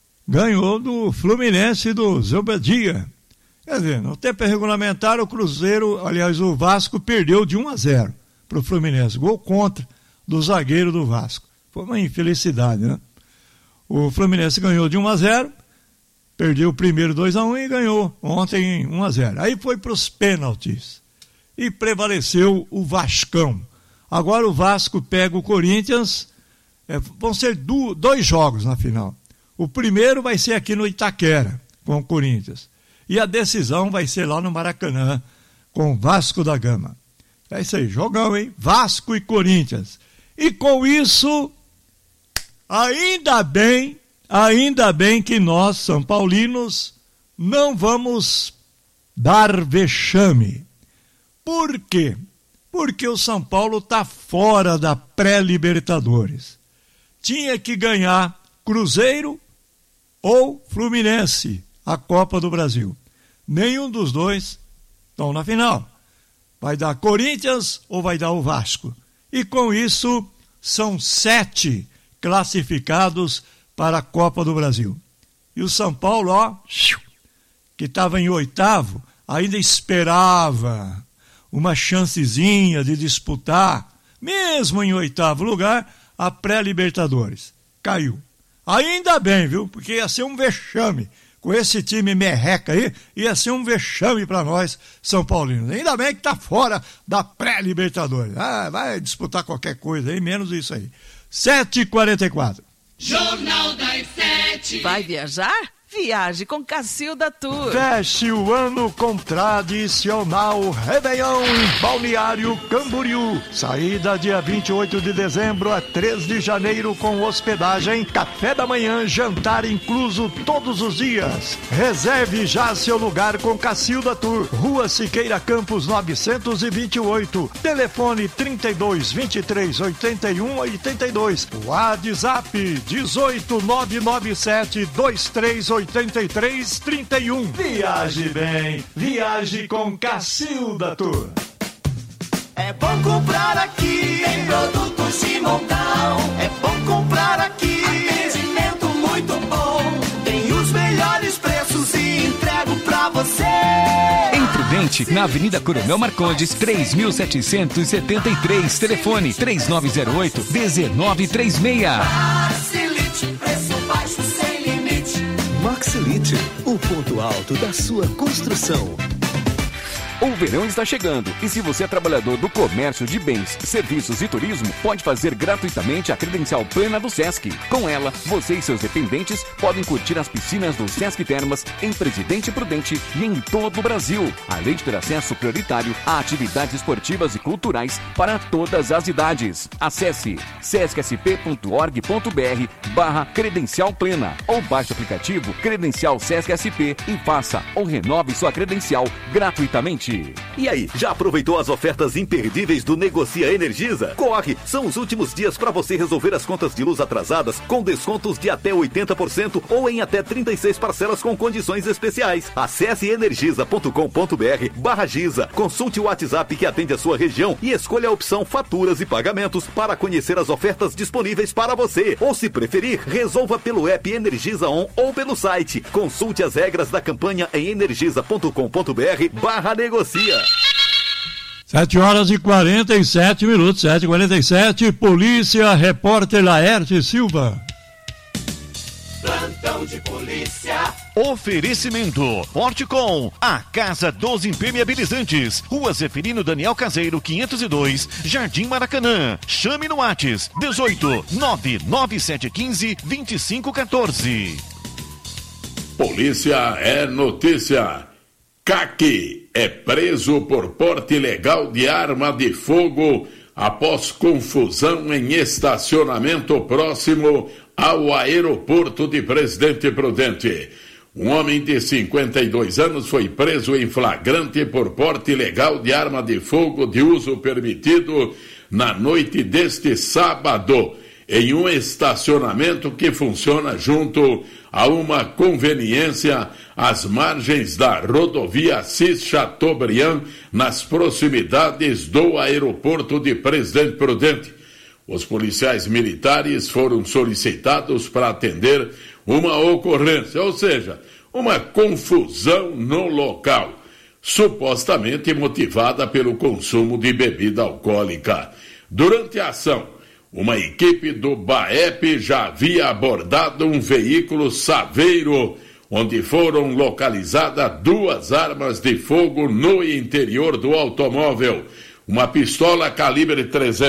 do Fluminense do Zobadiah. Quer dizer, no tempo regulamentar o Vasco perdeu de 1-0 para o Fluminense. Gol contra do zagueiro do Vasco. Foi uma infelicidade, né? O Fluminense ganhou de 1-0, perdeu o primeiro 2-1 e ganhou ontem 1-0. Aí foi para os pênaltis e prevaleceu o Vascão. Agora o Vasco pega o Corinthians. Vão ser 2 jogos na final. O primeiro vai ser aqui no Itaquera, com o Corinthians. E a decisão vai ser lá no Maracanã, com o Vasco da Gama. É isso aí, jogão, hein? Vasco e Corinthians. E com isso, ainda bem que nós, São Paulinos, não vamos dar vexame. Por quê? Porque o São Paulo está fora da pré-Libertadores. Tinha que ganhar Cruzeiro ou Fluminense, a Copa do Brasil. Nenhum dos dois estão na final. Vai dar Corinthians ou vai dar o Vasco. E com isso, são 7 classificados para a Copa do Brasil. E o São Paulo, que estava em 8º, ainda esperava uma chancezinha de disputar, mesmo em 8º lugar, a pré-Libertadores. Caiu. Ainda bem, viu? Porque ia ser um vexame. Com esse time merreca aí, ia ser um vexame para nós, São Paulinos. Ainda bem que tá fora da pré-Libertadores. Vai disputar qualquer coisa aí, menos isso aí. 7h44. Jornal das 7. Vai viajar? Viaje com Cacilda Tour. Feche o ano com tradicional Réveillon em Balneário Camboriú. Saída dia 28 de dezembro a 3 de janeiro com hospedagem, café da manhã, jantar incluso todos os dias. Reserve já seu lugar com Cacilda Tour. Rua Siqueira Campos 928. Telefone 32 23 81 82. WhatsApp 18997 238331. Viaje bem, viaje com Cacilda Tour. É bom comprar aqui, tem produtos de montão. É bom comprar aqui. Facilite, na Avenida Coronel Marcondes, 3773, telefone 3908-1936. Facilite, preço baixo sem limite. Maxilite, o ponto alto da sua construção. O verão está chegando e se você é trabalhador do comércio de bens, serviços e turismo, pode fazer gratuitamente a credencial plena do Sesc. Com ela, você e seus dependentes podem curtir as piscinas do Sesc Termas em Presidente Prudente e em todo o Brasil, além de ter acesso prioritário a atividades esportivas e culturais para todas as idades. Acesse sescsp.org.br/credencial plena ou baixe o aplicativo Credencial Sesc SP e faça ou renove sua credencial gratuitamente. E aí, já aproveitou as ofertas imperdíveis do Negocia Energisa? Corre! São os últimos dias para você resolver as contas de luz atrasadas com descontos de até 80% ou em até 36 parcelas com condições especiais. Acesse energisa.com.br/Giza, consulte o WhatsApp que atende a sua região e escolha a opção Faturas e Pagamentos para conhecer as ofertas disponíveis para você. Ou se preferir, resolva pelo app Energisa On ou pelo site. Consulte as regras da campanha em energisa.com.br/negocia. 7h47, 7h47, Polícia, repórter Laerte Silva. Plantão de polícia. Oferecimento Horticom, a casa dos impermeabilizantes. Rua Zeferino Daniel Caseiro 502, Jardim Maracanã. Chame no Whats 18 99715 2514. Polícia é notícia. CAC é preso por porte ilegal de arma de fogo após confusão em estacionamento próximo ao aeroporto de Presidente Prudente. Um homem de 52 anos foi preso em flagrante por porte ilegal de arma de fogo de uso permitido na noite deste sábado, em um estacionamento que funciona junto a uma conveniência às margens da rodovia Assis Chateaubriand, nas proximidades do aeroporto de Presidente Prudente. Os policiais militares foram solicitados para atender uma ocorrência, ou seja, uma confusão no local, supostamente motivada pelo consumo de bebida alcoólica. Durante a ação, uma equipe do BAEP já havia abordado um veículo saveiro, onde foram localizadas 2 armas de fogo no interior do automóvel, uma pistola calibre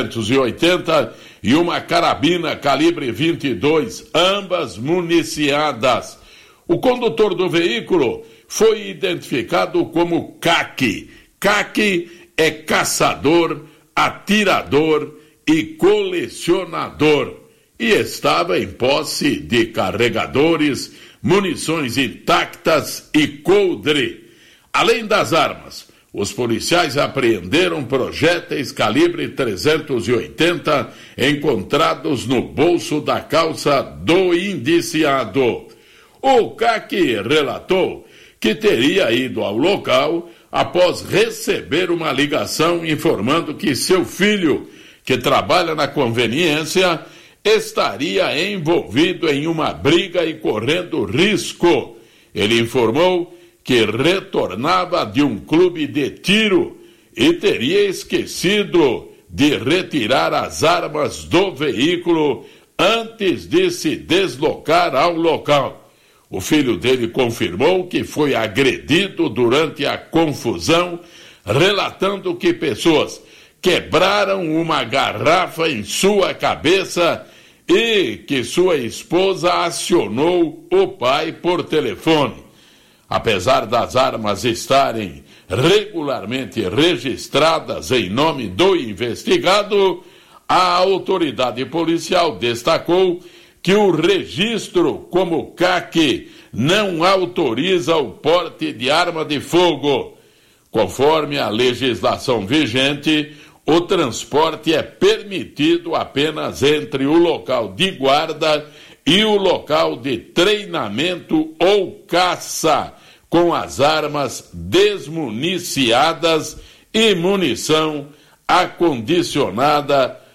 380 e uma carabina calibre 22, ambas municiadas. O condutor do veículo foi identificado como CAC. CAC é caçador, atirador e colecionador, e estava em posse de carregadores, munições intactas e coldre. Além das armas, os policiais apreenderam projéteis calibre 380 encontrados no bolso da calça do indiciado. O CAC relatou que teria ido ao local após receber uma ligação informando que seu filho, que trabalha na conveniência, estaria envolvido em uma briga e correndo risco. Ele informou que retornava de um clube de tiro e teria esquecido de retirar as armas do veículo antes de se deslocar ao local. O filho dele confirmou que foi agredido durante a confusão, relatando que pessoas quebraram uma garrafa em sua cabeça e que sua esposa acionou o pai por telefone. Apesar das armas estarem regularmente registradas em nome do investigado, a autoridade policial destacou que o registro como CAC não autoriza o porte de arma de fogo. Conforme a legislação vigente, o transporte é permitido apenas entre o local de guarda e o local de treinamento ou caça, com as armas desmuniciadas e munição acondicionada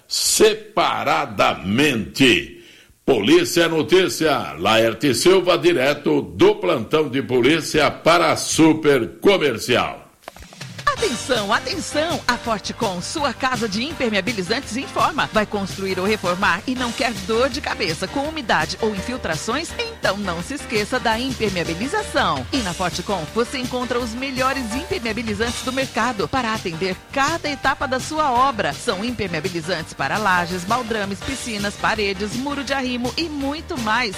separadamente. Polícia Notícia, Laerte Silva, direto do plantão de polícia para a Super Comercial. Atenção, atenção! A Fortecom, sua casa de impermeabilizantes, informa. Vai construir ou reformar e não quer dor de cabeça com umidade ou infiltrações? Então não se esqueça da impermeabilização. E na Fortecom você encontra os melhores impermeabilizantes do mercado para atender cada etapa da sua obra. São impermeabilizantes para lajes, baldrames, piscinas, paredes, muro de arrimo e muito mais.